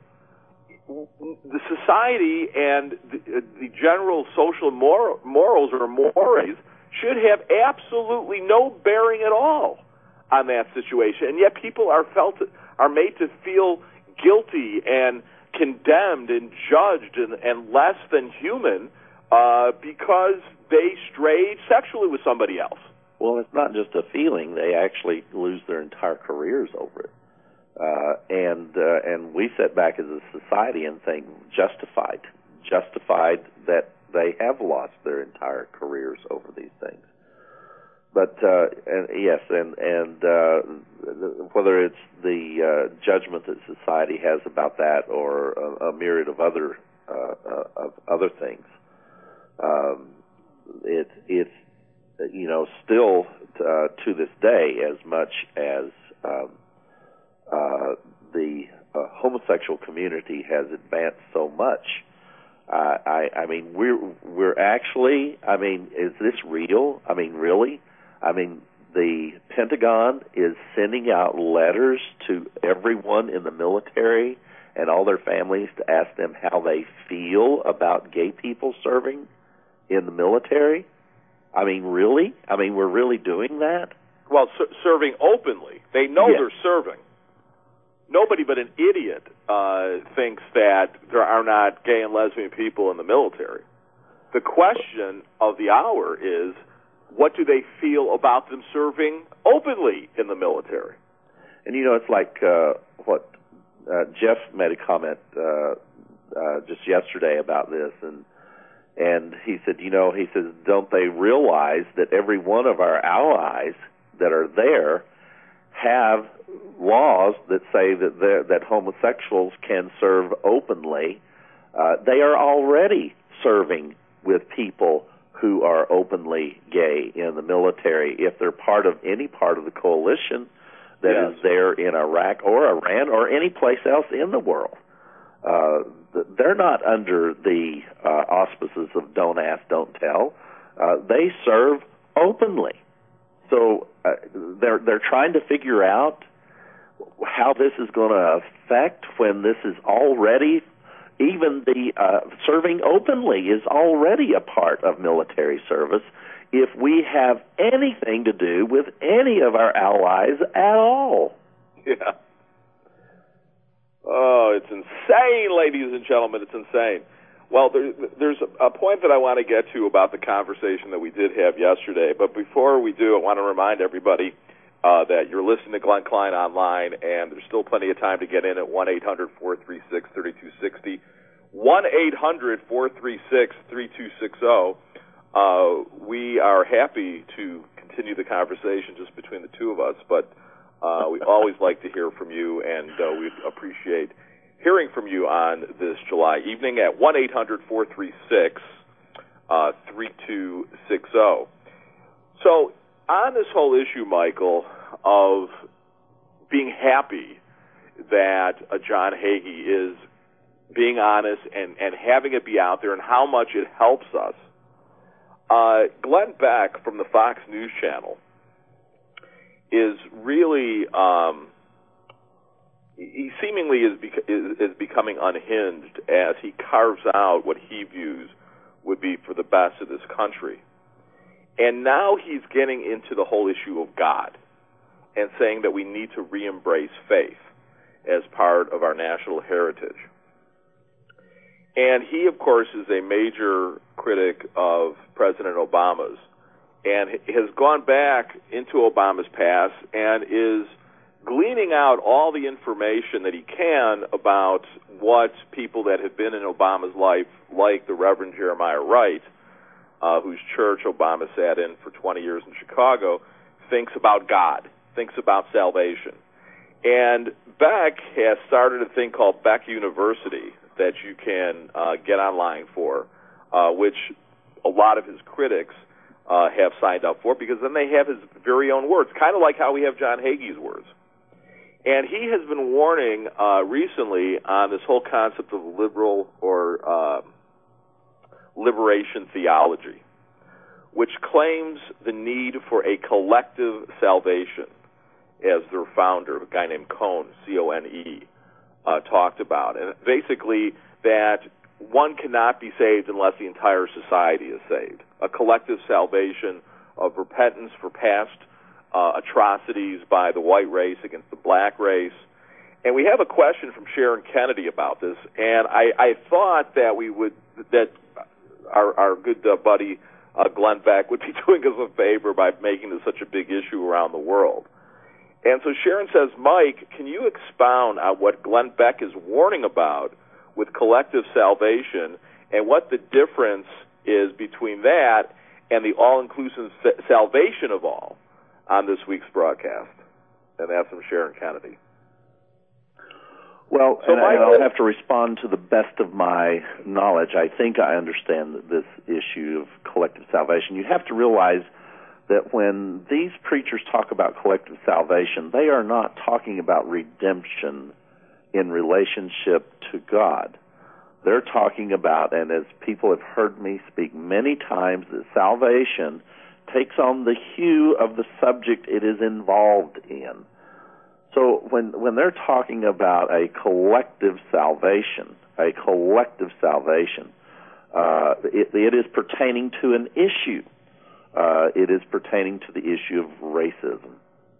The society and the, the general social mor- morals or mores should have absolutely no bearing at all on that situation, and yet people are felt are made to feel guilty and condemned and judged and, and less than human uh, because they strayed sexually with somebody else. Well, it's not just a feeling; they actually lose their entire careers over it. Uh, and uh, and we sit back as a society and think justified, justified that they have lost their entire careers over these things. But uh, and yes, and and uh, whether it's the uh, judgment that society has about that, or a, a myriad of other uh, uh, of other things, um, it it's you know still uh, to this day, as much as um, uh, the uh, homosexual community has advanced so much. Uh, I I mean we're we're actually I mean is this real? I mean really? I mean, the Pentagon is sending out letters to everyone in the military and all their families to ask them how they feel about gay people serving in the military. I mean, really? I mean, we're really doing that? Well, ser- serving openly. They know yes. they're serving. Nobody but an idiot uh, thinks that there are not gay and lesbian people in the military. The question of the hour is, what do they feel about them serving openly in the military? And, you know, it's like uh, what uh, Jeff made a comment uh, uh, just yesterday about this, and and he said, you know, he says, don't they realize that every one of our allies that are there have laws that say that that homosexuals can serve openly? Uh, they are already serving with people who are openly gay in the military, if they're part of any part of the coalition that yes. is there in Iraq or Iran or any place else in the world. Uh, they're not under the uh, auspices of don't ask, don't tell. Uh, they serve openly. So uh, they're they're trying to figure out how this is going to affect when this is already. Even the uh, serving openly is already a part of military service if we have anything to do with any of our allies at all. Yeah. Oh, it's insane, ladies and gentlemen. It's insane. Well, there, there's a point that I want to get to about the conversation that we did have yesterday. But before we do, I want to remind everybody uh, that you're listening to Glenn Klein online, and there's still plenty of time to get in at one eight hundred four three six three two six zero. one eight hundred four three six three two six zero. Uh, we are happy to continue the conversation just between the two of us, but uh, we always like to hear from you, and uh, we appreciate hearing from you on this July evening at one eight hundred four three six three two six zero. So on this whole issue, Michael, of being happy that uh, John Hagee is being honest and, and having it be out there and how much it helps us, uh, Glenn Beck from the Fox News Channel is really... Um, he seemingly is, bec- is is becoming unhinged as he carves out what he views would be for the best of this country. And now he's getting into the whole issue of God and saying that we need to re-embrace faith as part of our national heritage. And he, of course, is a major critic of President Obama's and has gone back into Obama's past and is gleaning out all the information that he can about what people that have been in Obama's life, like the Reverend Jeremiah Wright, uh, whose church Obama sat in for twenty years in Chicago, thinks about God, thinks about salvation. And Beck has started a thing called Beck University that you can uh, get online for, uh, which a lot of his critics uh, have signed up for, because then they have his very own words, kind of like how we have John Hagee's words. And he has been warning uh, recently on this whole concept of liberal or uh, liberation theology, which claims the need for a collective salvation, as their founder, a guy named Cone, C O N E, uh, talked about. And basically that one cannot be saved unless the entire society is saved. A collective salvation of repentance for past Uh, atrocities by the white race against the black race. And we have a question from Sharon Kennedy about this, and I, I thought that we would, that our, our good uh, buddy uh, Glenn Beck would be doing us a favor by making this such a big issue around the world. And so Sharon says, Mike, can you expound on what Glenn Beck is warning about with collective salvation and what the difference is between that and the all-inclusive salvation of all on this week's broadcast? And that's from Sharon Kennedy. Well, so and I, I'll have to respond to the best of my knowledge. I think I understand this issue of collective salvation. You have to realize that when these preachers talk about collective salvation, they are not talking about redemption in relationship to God. They're talking about, and as people have heard me speak many times, that salvation takes on the hue of the subject it is involved in. So when when they're talking about a collective salvation, a collective salvation, uh, it, it is pertaining to an issue. Uh, it is pertaining to the issue of racism.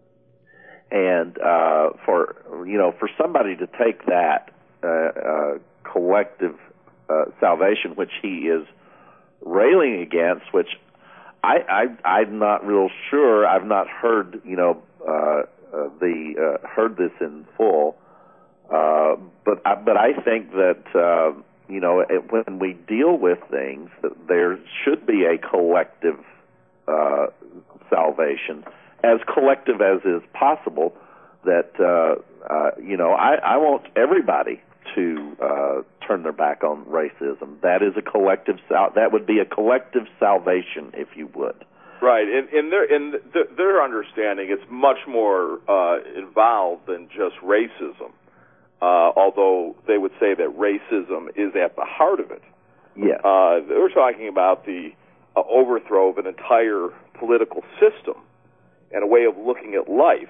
And uh, for you know, for somebody to take that uh, uh, collective uh, salvation, which he is railing against, which I, I, I'm not real sure. I've not heard, you know, uh, uh, the uh, heard this in full. Uh, but I, but I think that uh, you know, it, when we deal with things, that there should be a collective uh, salvation, as collective as is possible. That uh, uh, you know, I, I want everybody to uh, turn their back on racism. That is a collective sal- that would be a collective salvation, if you would. Right. In, in their in th- their understanding, it's much more uh, involved than just racism. Uh, although they would say that racism is at the heart of it. Yes. Uh, they're talking about the uh, overthrow of an entire political system and a way of looking at life.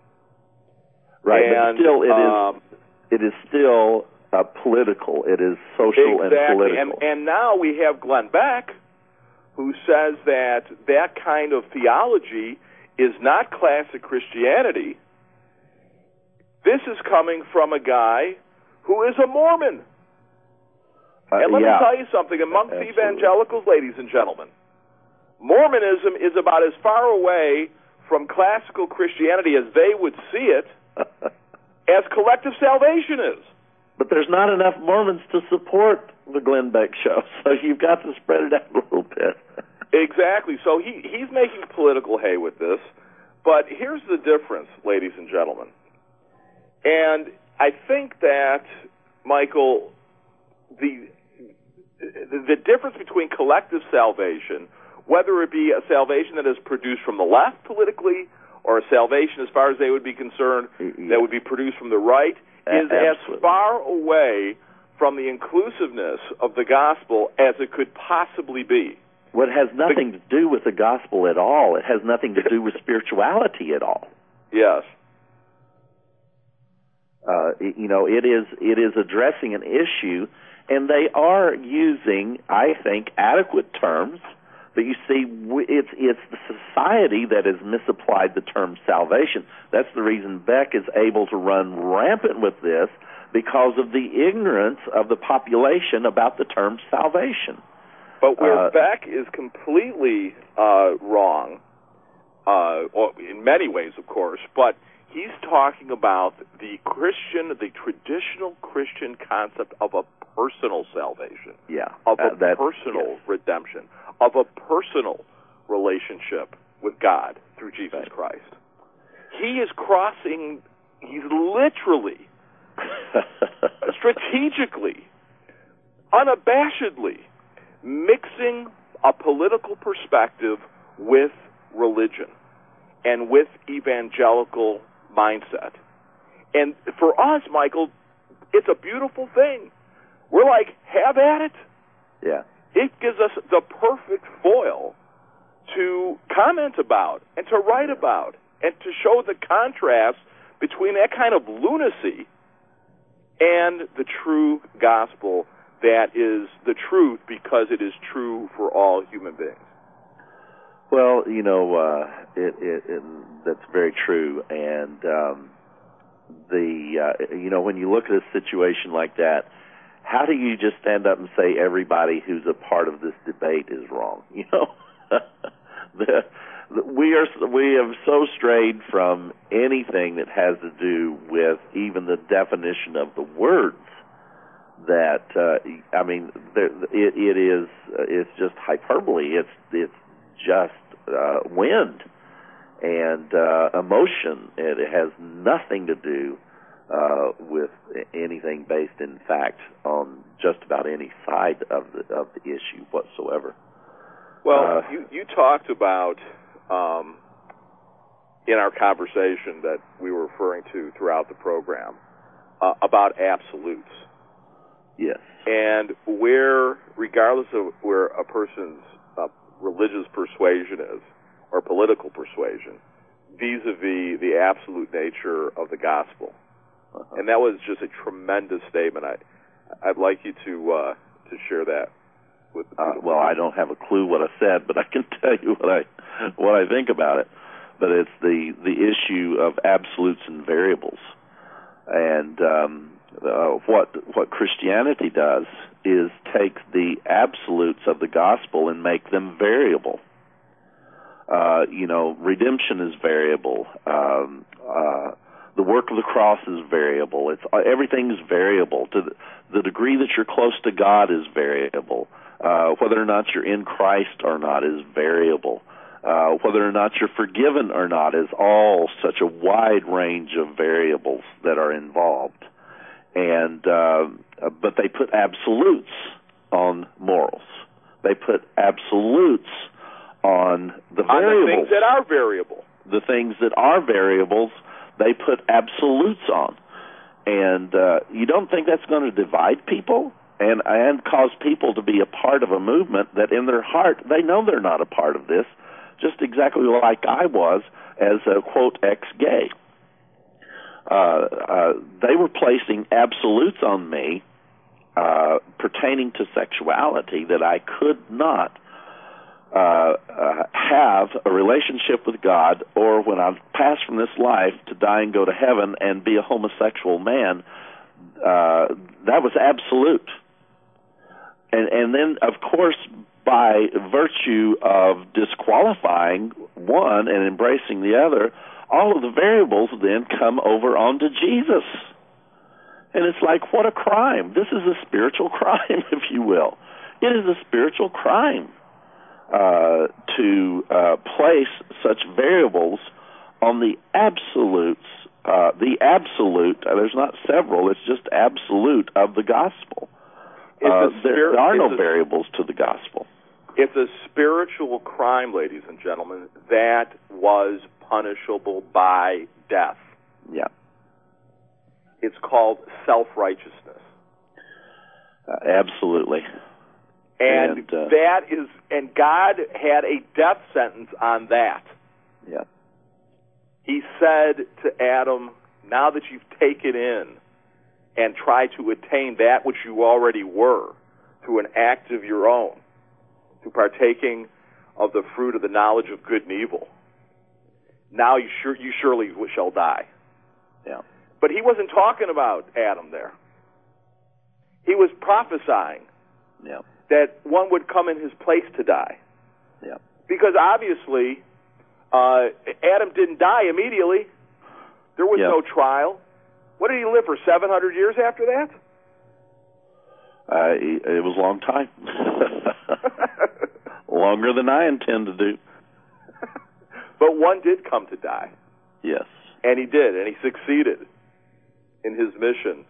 Right. And, but still, it um, is. It is still uh, political. It is social exactly. and political. And, and now we have Glenn Beck, who says that that kind of theology is not classic Christianity. This is coming from a guy who is a Mormon. Uh, and let yeah. me tell you something, amongst Absolutely. evangelicals, ladies and gentlemen, Mormonism is about as far away from classical Christianity as they would see it as collective salvation is. But there's not enough Mormons to support the Glenn Beck Show, so you've got to spread it out a little bit. Exactly. So he, he's making political hay with this. But here's the difference, ladies and gentlemen. And I think that, Michael, the the difference between collective salvation, whether it be a salvation that is produced from the left politically or a salvation as far as they would be concerned Yeah. that would be produced from the right, is Absolutely. as far away from the inclusiveness of the gospel as it could possibly be. Well, it has nothing to do with the gospel at all. It has nothing to do with spirituality at all. Yes. Uh, it- you know, it is it is addressing an issue, and they are using, I think, adequate terms. But you see, w- it's it's the society that has misapplied the term salvation. That's the reason Beck is able to run rampant with this, because of the ignorance of the population about the term salvation. But where Uh, Beck is completely uh, wrong, uh, or in many ways, of course, but he's talking about the Christian, the traditional Christian concept of a personal salvation, Yeah, of a uh, that- personal yes. redemption, of a personal relationship with God through Jesus Right. Christ. He is crossing, he's literally, strategically, unabashedly mixing a political perspective with religion and with evangelical mindset. And for us, Michael, it's a beautiful thing. We're like, have at it. Yeah. It gives us the perfect foil to comment about and to write about and to show the contrast between that kind of lunacy and the true gospel that is the truth because it is true for all human beings. Well, you know, uh, it, it, it, that's very true. And um, the uh, you know, when you look at a situation like that, how do you just stand up and say everybody who's a part of this debate is wrong? You know, the, the, we are we have so strayed from anything that has to do with even the definition of the words that uh, I mean, there, it, it is uh, it's just hyperbole. It's it's just uh, wind and uh, emotion. It, it has nothing to do uh, with anything based in fact on just about any side of the of the issue whatsoever. Well, uh, you you talked about um, in our conversation that we were referring to throughout the program uh, about absolutes. Yes. And where, regardless of where a person's uh, religious persuasion is or political persuasion, vis-a-vis the absolute nature of the gospel. Uh-huh. And that was just a tremendous statement. I, I'd like you to uh, to share that with the Uh, well, I don't have a clue what I said, but I can tell you what I what I think about it. But it's the the issue of absolutes and variables, and um, uh, what what Christianity does is take the absolutes of the gospel and make them variable. Uh, you know, redemption is variable. Um, uh, the work of the cross is variable. It's uh, everything is variable. To the, the degree that you're close to God is variable. Uh, whether or not you're in Christ or not is variable. Uh, whether or not you're forgiven or not is all such a wide range of variables that are involved. And uh, but they put absolutes on morals. They put absolutes on the on variables. the things that are variable. The things that are variables, they put absolutes on. And uh, you don't think that's going to divide people and and cause people to be a part of a movement that in their heart they know they're not a part of this, just exactly like I was as a, quote, ex-gay. Uh, uh, they were placing absolutes on me uh, pertaining to sexuality that I could not uh, uh, have a relationship with God, or when I pass from this life to die and go to heaven and be a homosexual man, uh, that was absolute. And, and then, of course, by virtue of disqualifying one and embracing the other, all of the variables then come over onto Jesus. And it's like, what a crime. This is a spiritual crime, if you will. It is a spiritual crime uh, to uh, place such variables on the absolutes, uh, the absolute, uh, there's not several, it's just absolute of the gospel. Uh, spir- there are no a, variables to the gospel. It's a spiritual crime, ladies and gentlemen, that was punishable by death. Yeah. It's called self-righteousness. Uh, absolutely. And, and uh, that is, and God had a death sentence on that. Yeah. He said to Adam, now that you've taken in and tried to attain that which you already were through an act of your own, through partaking of the fruit of the knowledge of good and evil, now you, sure, you surely shall die. Yeah. But he wasn't talking about Adam there. He was prophesying yeah. that one would come in his place to die. Yeah. Because obviously, uh, Adam didn't die immediately. There was yeah. no trial. What did he live for, seven hundred years after that? Uh, it was a long time. Longer than I intend to do. But one did come to die. Yes. And he did, and he succeeded in his mission.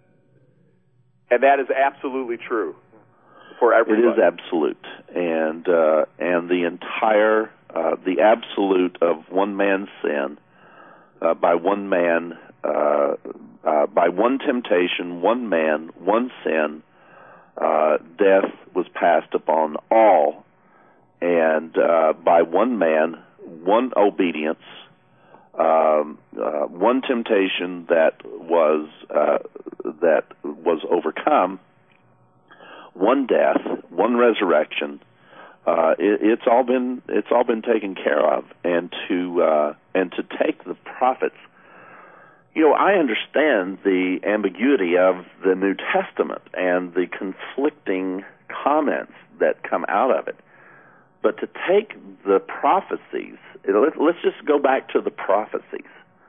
And that is absolutely true for everybody. It is absolute. And uh, and the entire, uh, the absolute of one man's sin, uh, by one man, uh, uh, by one temptation, one man, one sin, uh, death was passed upon all. And uh, by one man, one obedience, um, uh, one temptation that was uh, that was overcome, one death, one resurrection. Uh, it, it's all been it's all been taken care of, and to uh, and to take the prophets. You know, I understand the ambiguity of the New Testament and the conflicting comments that come out of it. But to take the prophecies, let's just go back to the prophecies,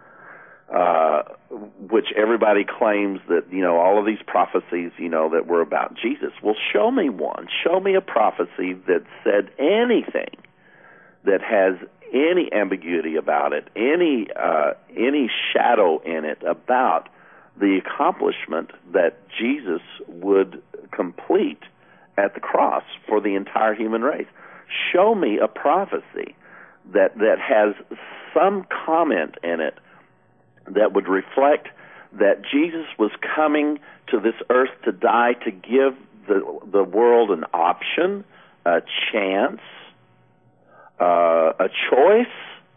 uh, which everybody claims that, you know, all of these prophecies, you know, that were about Jesus. Well, show me one. Show me a prophecy that said anything that has any ambiguity about it, any uh, any shadow in it about the accomplishment that Jesus would complete at the cross for the entire human race. Show me a prophecy that that has some comment in it that would reflect that Jesus was coming to this earth to die to give the the world an option, a chance, uh, a choice.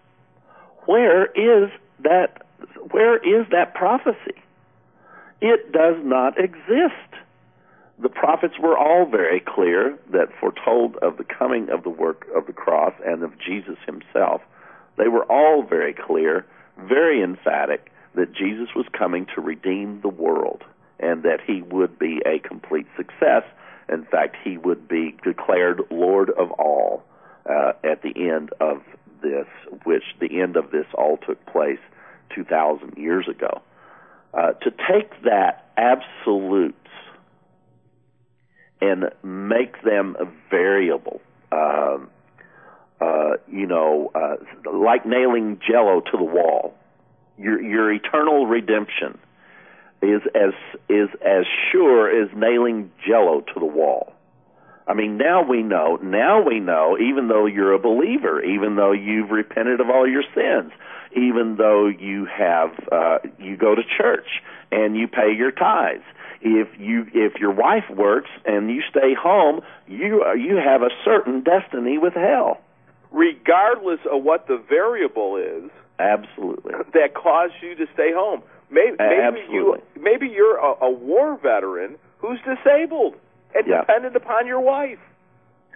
Where is that? Where is that prophecy? It does not exist. The prophets were all very clear that foretold of the coming of the work of the cross and of Jesus himself. They were all very clear, very emphatic, that Jesus was coming to redeem the world and that he would be a complete success. In fact, he would be declared Lord of all uh, at the end of this, which the end of this all took place two thousand years ago. Uh, to take that absolute and make them variable, um, uh, you know, uh, like nailing Jell-O to the wall. Your your eternal redemption is as is as sure as nailing Jell-O to the wall. I mean, now we know. Now we know. Even though you're a believer, even though you've repented of all your sins, even though you have uh, you go to church and you pay your tithes. If you if your wife works and you stay home, you you have a certain destiny with hell, regardless of what the variable is. Absolutely, that caused you to stay home. Maybe, maybe Absolutely. you maybe you're a, a war veteran who's disabled and yeah. dependent upon your wife.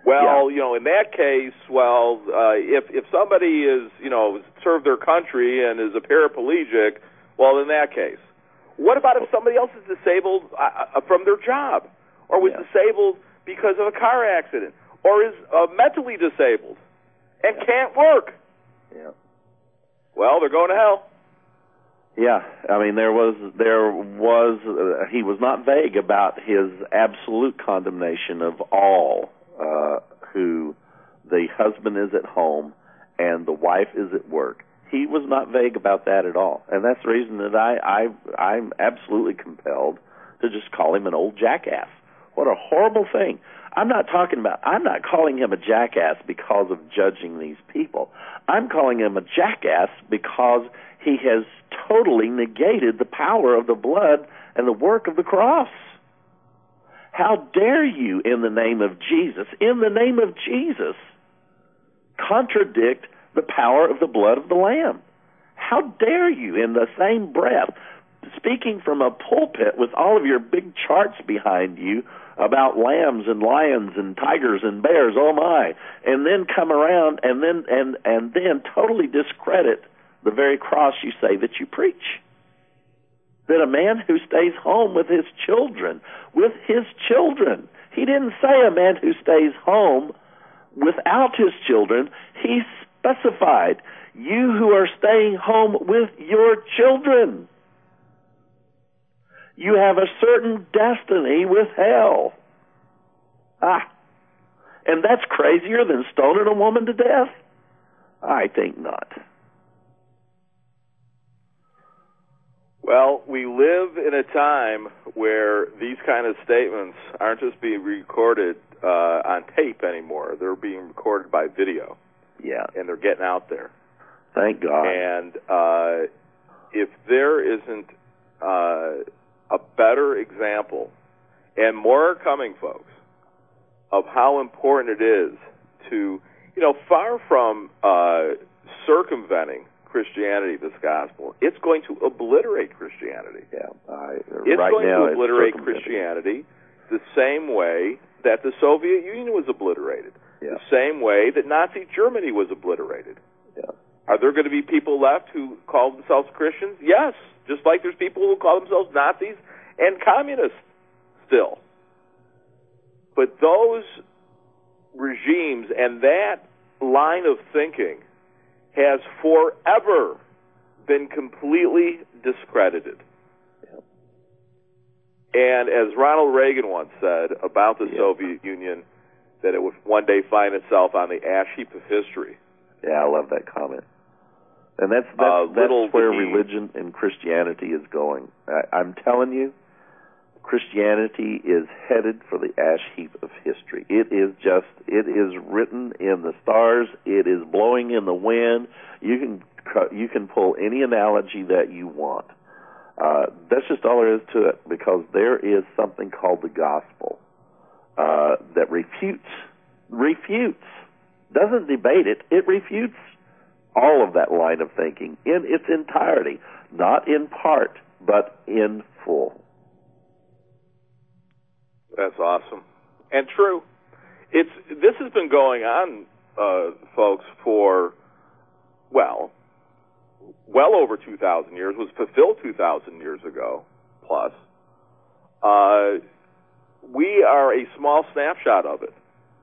Well, yeah. you know, in that case, well, uh, if if somebody is, you know, served their country and is a paraplegic, well, in that case. What about if somebody else is disabled uh, from their job, or was yeah. disabled because of a car accident, or is uh, mentally disabled and yeah. can't work? Yeah. Well, they're going to hell. Yeah, I mean, there was, there was, uh, he was not vague about his absolute condemnation of all uh, who the husband is at home and the wife is at work. He was not vague about that at all, and that's the reason that I, I, I'm absolutely compelled to just call him an old jackass. What a horrible thing. I'm not talking about, I'm not calling him a jackass because of judging these people. I'm calling him a jackass because he has totally negated the power of the blood and the work of the cross. How dare you, in the name of Jesus, in the name of Jesus, contradict the power of the blood of the Lamb? How dare you, in the same breath, speaking from a pulpit with all of your big charts behind you about lambs and lions and tigers and bears, oh my, and then come around and then and and then totally discredit the very cross you say that you preach. That a man who stays home with his children, with his children, he didn't say a man who stays home without his children. He specified, you who are staying home with your children. You have a certain destiny with hell. Ah, and that's crazier than stoning a woman to death? I think not. Well, we live in a time where these kind of statements aren't just being recorded uh, on tape anymore. They're being recorded by video. Yeah. And they're getting out there. Thank God. And uh, if there isn't uh, a better example, and more are coming, folks, of how important it is to, you know, far from uh, circumventing Christianity, this gospel, it's going to obliterate Christianity. Yeah, I, it's right going now to obliterate it's Christianity the same way that the Soviet Union was obliterated, yeah. the same way that Nazi Germany was obliterated. Yeah. Are there going to be people left who call themselves Christians? Yes, just like there's people who call themselves Nazis and communists still. But those regimes and that line of thinking has forever been completely discredited. Yep. And as Ronald Reagan once said about the yep. Soviet Union, that it would one day find itself on the ash heap of history. Yeah, I love that comment. And that's that's, uh, that's where the, religion and Christianity is going. I, I'm telling you, Christianity is headed for the ash heap of history. It is just, it is written in the stars. It is blowing in the wind. You can you can pull any analogy that you want. Uh, that's just all there is to it, because there is something called the gospel uh, that refutes, refutes, doesn't debate it. It refutes all of that line of thinking in its entirety, not in part, but in full. That's awesome and true. It's this has been going on, uh, folks, for well, well over two thousand years. It was fulfilled two thousand years ago, plus. Uh, we are a small snapshot of it.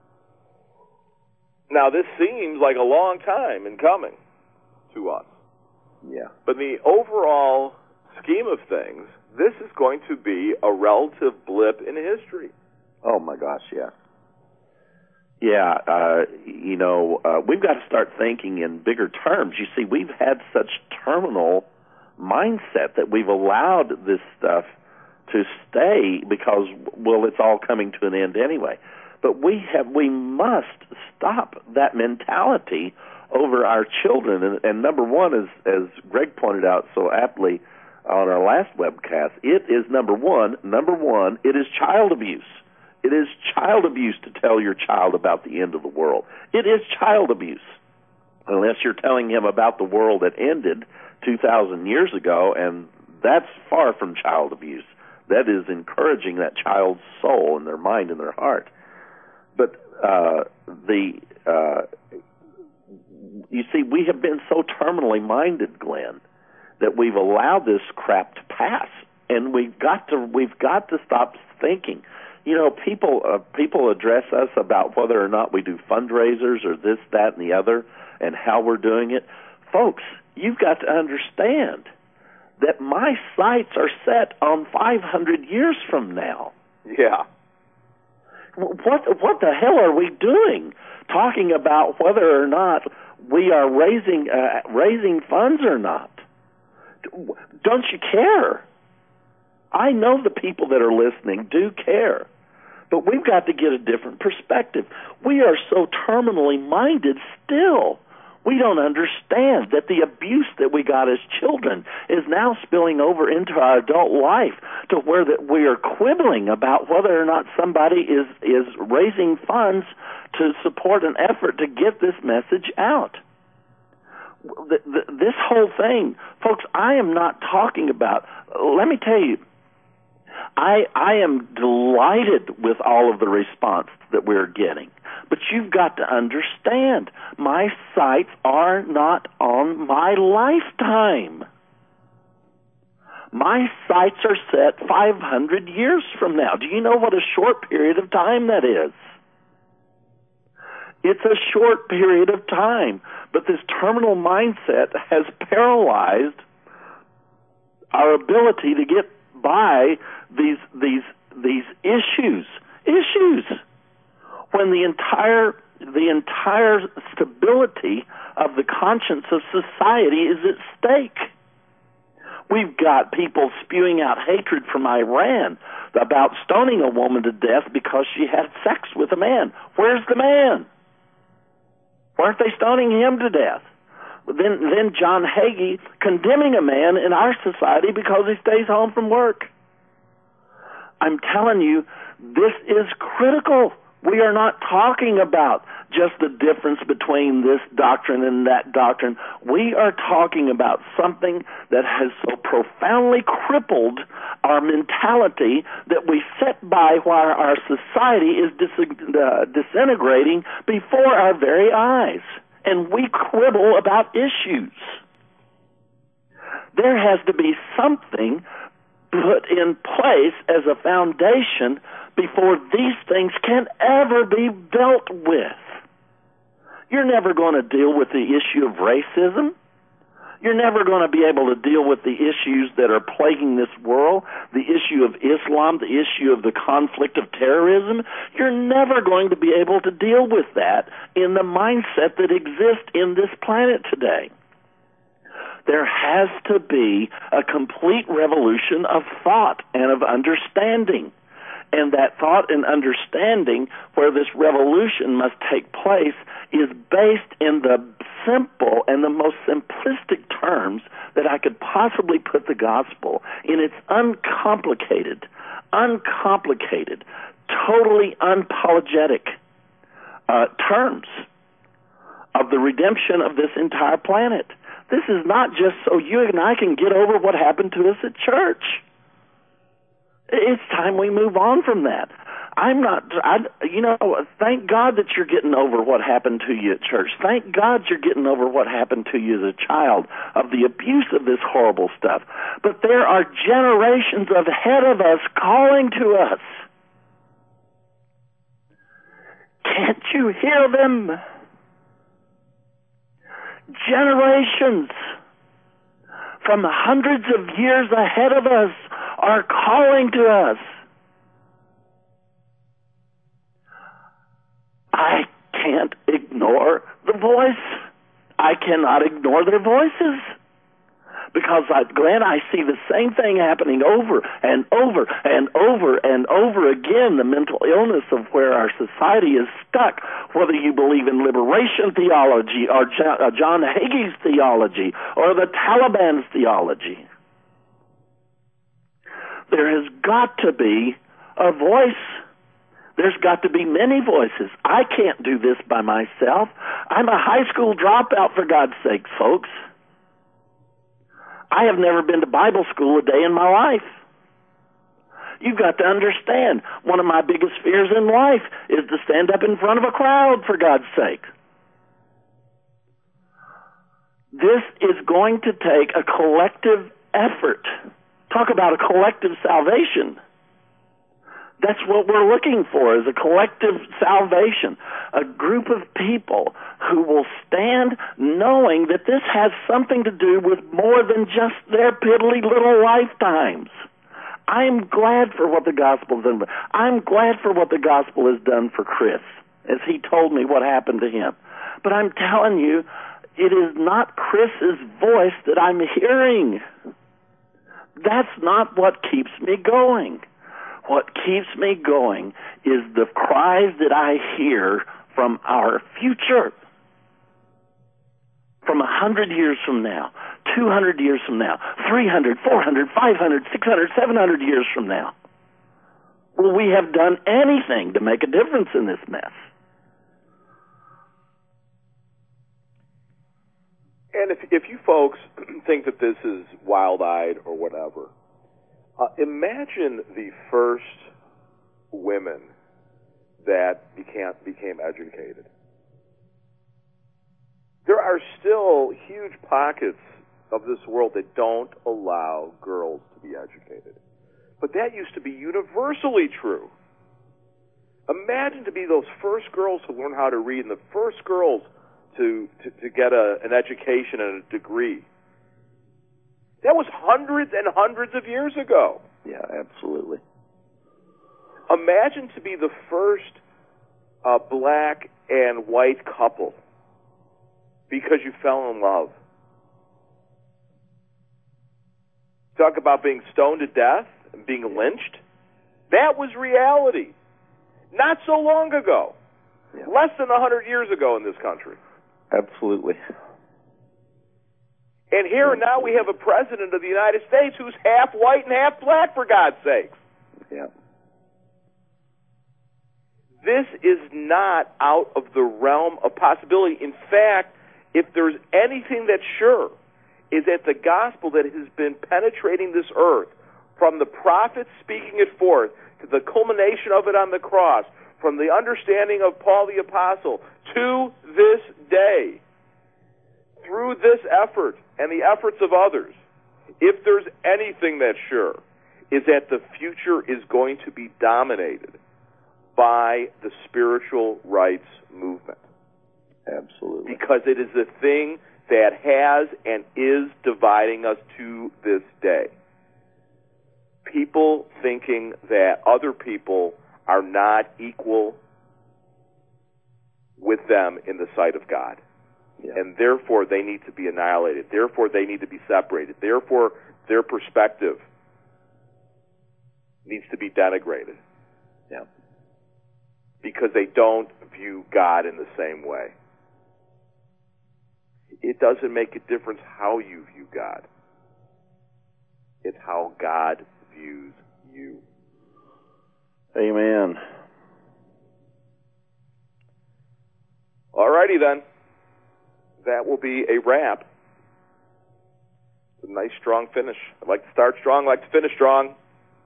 Now, this seems like a long time in coming to us. Yeah. But in the overall scheme of things, this is going to be a relative blip in history. Oh, my gosh, yeah. Yeah, uh, you know, uh, we've got to start thinking in bigger terms. You see, we've had such terminal mindset that we've allowed this stuff to stay because, well, it's all coming to an end anyway. But we have, we must stop that mentality over our children. And, and number one, is, as Greg pointed out so aptly on our last webcast, it is number one, number one, it is child abuse. It is child abuse to tell your child about the end of the world. It is child abuse. Unless you're telling him about the world that ended two thousand years ago, and that's far from child abuse. That is encouraging that child's soul and their mind and their heart. But uh, the uh, you see, we have been so terminally minded, Glenn, that we've allowed this crap to pass, and we've got to we've got to stop thinking. You know, people uh, people address us about whether or not we do fundraisers or this, that, and the other, and how we're doing it. Folks, you've got to understand that my sights are set on five hundred years from now. Yeah. What what the hell are we doing? Talking about whether or not we are raising uh, raising funds or not? Don't you care? I know the people that are listening do care, but we've got to get a different perspective. We are so terminally minded still. We don't understand that the abuse that we got as children is now spilling over into our adult life to where that we are quibbling about whether or not somebody is, is raising funds to support an effort to get this message out. The, the, this whole thing, folks, I am not talking about, let me tell you, I, I am delighted with all of the response that we're getting. But you've got to understand, my sights are not on my lifetime. My sights are set five hundred years from now. Do you know what a short period of time that is? It's a short period of time, but this terminal mindset has paralyzed our ability to get by these these these issues. Issues. When the entire the entire stability of the conscience of society is at stake. We've got people spewing out hatred from Iran about stoning a woman to death because she had sex with a man. Where's the man? Why aren't they stoning him to death? Then, then John Hagee condemning a man in our society because he stays home from work. I'm telling you, this is critical. We are not talking about just the difference between this doctrine and that doctrine. We are talking about something that has so profoundly crippled our mentality that we sit by while our society is dis- uh, disintegrating before our very eyes. And we quibble about issues. There has to be something put in place as a foundation before these things can ever be dealt with. You're never going to deal with the issue of racism. You're never going to be able to deal with the issues that are plaguing this world, the issue of Islam, the issue of the conflict of terrorism. You're never going to be able to deal with that in the mindset that exists in this planet today. There has to be a complete revolution of thought and of understanding. And that thought and understanding where this revolution must take place is based in the simple and the most simplistic terms that I could possibly put the gospel, in its uncomplicated, uncomplicated, totally unapologetic uh, terms of the redemption of this entire planet. This is not just so you and I can get over what happened to us at church. It's time we move on from that. I'm not, I, you know, thank God that you're getting over what happened to you at church. Thank God you're getting over what happened to you as a child of the abuse of this horrible stuff. But there are generations ahead of us calling to us. Can't you hear them? Generations from hundreds of years ahead of us are calling to us. I can't ignore the voice. I cannot ignore their voices. Because, I, Glenn, I see the same thing happening over and over and over and over again, the mental illness of where our society is stuck, whether you believe in liberation theology or John Hagee's theology or the Taliban's theology. There has got to be a voice. There's got to be many voices. I can't do this by myself. I'm a high school dropout, for God's sake, folks. I have never been to Bible school a day in my life. You've got to understand, one of my biggest fears in life is to stand up in front of a crowd, for God's sake. This is going to take a collective effort. Talk about a collective salvation. That's what we're looking for, is a collective salvation. A group of people who will stand knowing that this has something to do with more than just their piddly little lifetimes. I'm glad for what the gospel has done. I'm glad for what the gospel has done for Chris, as he told me what happened to him. But I'm telling you, it is not Chris's voice that I'm hearing. That's not what keeps me going. What keeps me going is the cries that I hear from our future. From a hundred years from now, two hundred years from now, three hundred, four hundred, five hundred, six hundred, seven hundred years from now. Will we have done anything to make a difference in this mess? And if if you folks think that this is wild-eyed or whatever, uh, imagine the first women that became became educated. There are still huge pockets of this world that don't allow girls to be educated. But that used to be universally true. Imagine to be those first girls to learn how to read and the first girls to, to, to get a, an education and a degree. That was hundreds and hundreds of years ago. Yeah, absolutely. Imagine to be the first uh, black and white couple because you fell in love. Talk about being stoned to death and being lynched. That was reality. Not so long ago. Yeah. Less than one hundred years ago in this country. Absolutely. And here and now we have a president of the United States who's half white and half black, for God's sakes. Yeah. This is not out of the realm of possibility. In fact, if there's anything that's sure, is that the gospel that has been penetrating this earth, from the prophets speaking it forth to the culmination of it on the cross, from the understanding of Paul the Apostle to this day, through this effort and the efforts of others, if there's anything that's sure, is that the future is going to be dominated by the spiritual rights movement. Absolutely. Because it is the thing that has and is dividing us to this day. People thinking that other people are not equal with them in the sight of God. Yeah. And therefore they need to be annihilated. Therefore they need to be separated. Therefore their perspective needs to be denigrated. Yeah. Because they don't view God in the same way. It doesn't make a difference how you view God. It's how God views you. Amen. All righty then. That will be a wrap. It's a nice, strong finish. I like to start strong, I like to finish strong.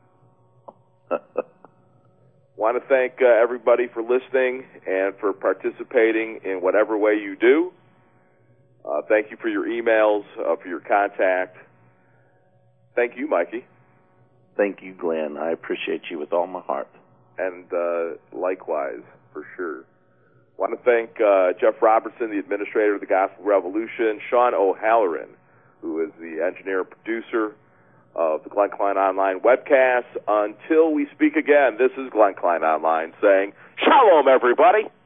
Want to thank uh, everybody for listening and for participating in whatever way you do. Uh, thank you for your emails, uh, for your contact. Thank you, Mikey. Thank you, Glenn. I appreciate you with all my heart. And uh, likewise, for sure. Want to thank uh, Jeff Robertson, the administrator of the Gospel Revolution, Sean O'Halloran, who is the engineer and producer of the Glenn Klein Online webcast. Until we speak again, this is Glenn Klein Online saying, Shalom, everybody.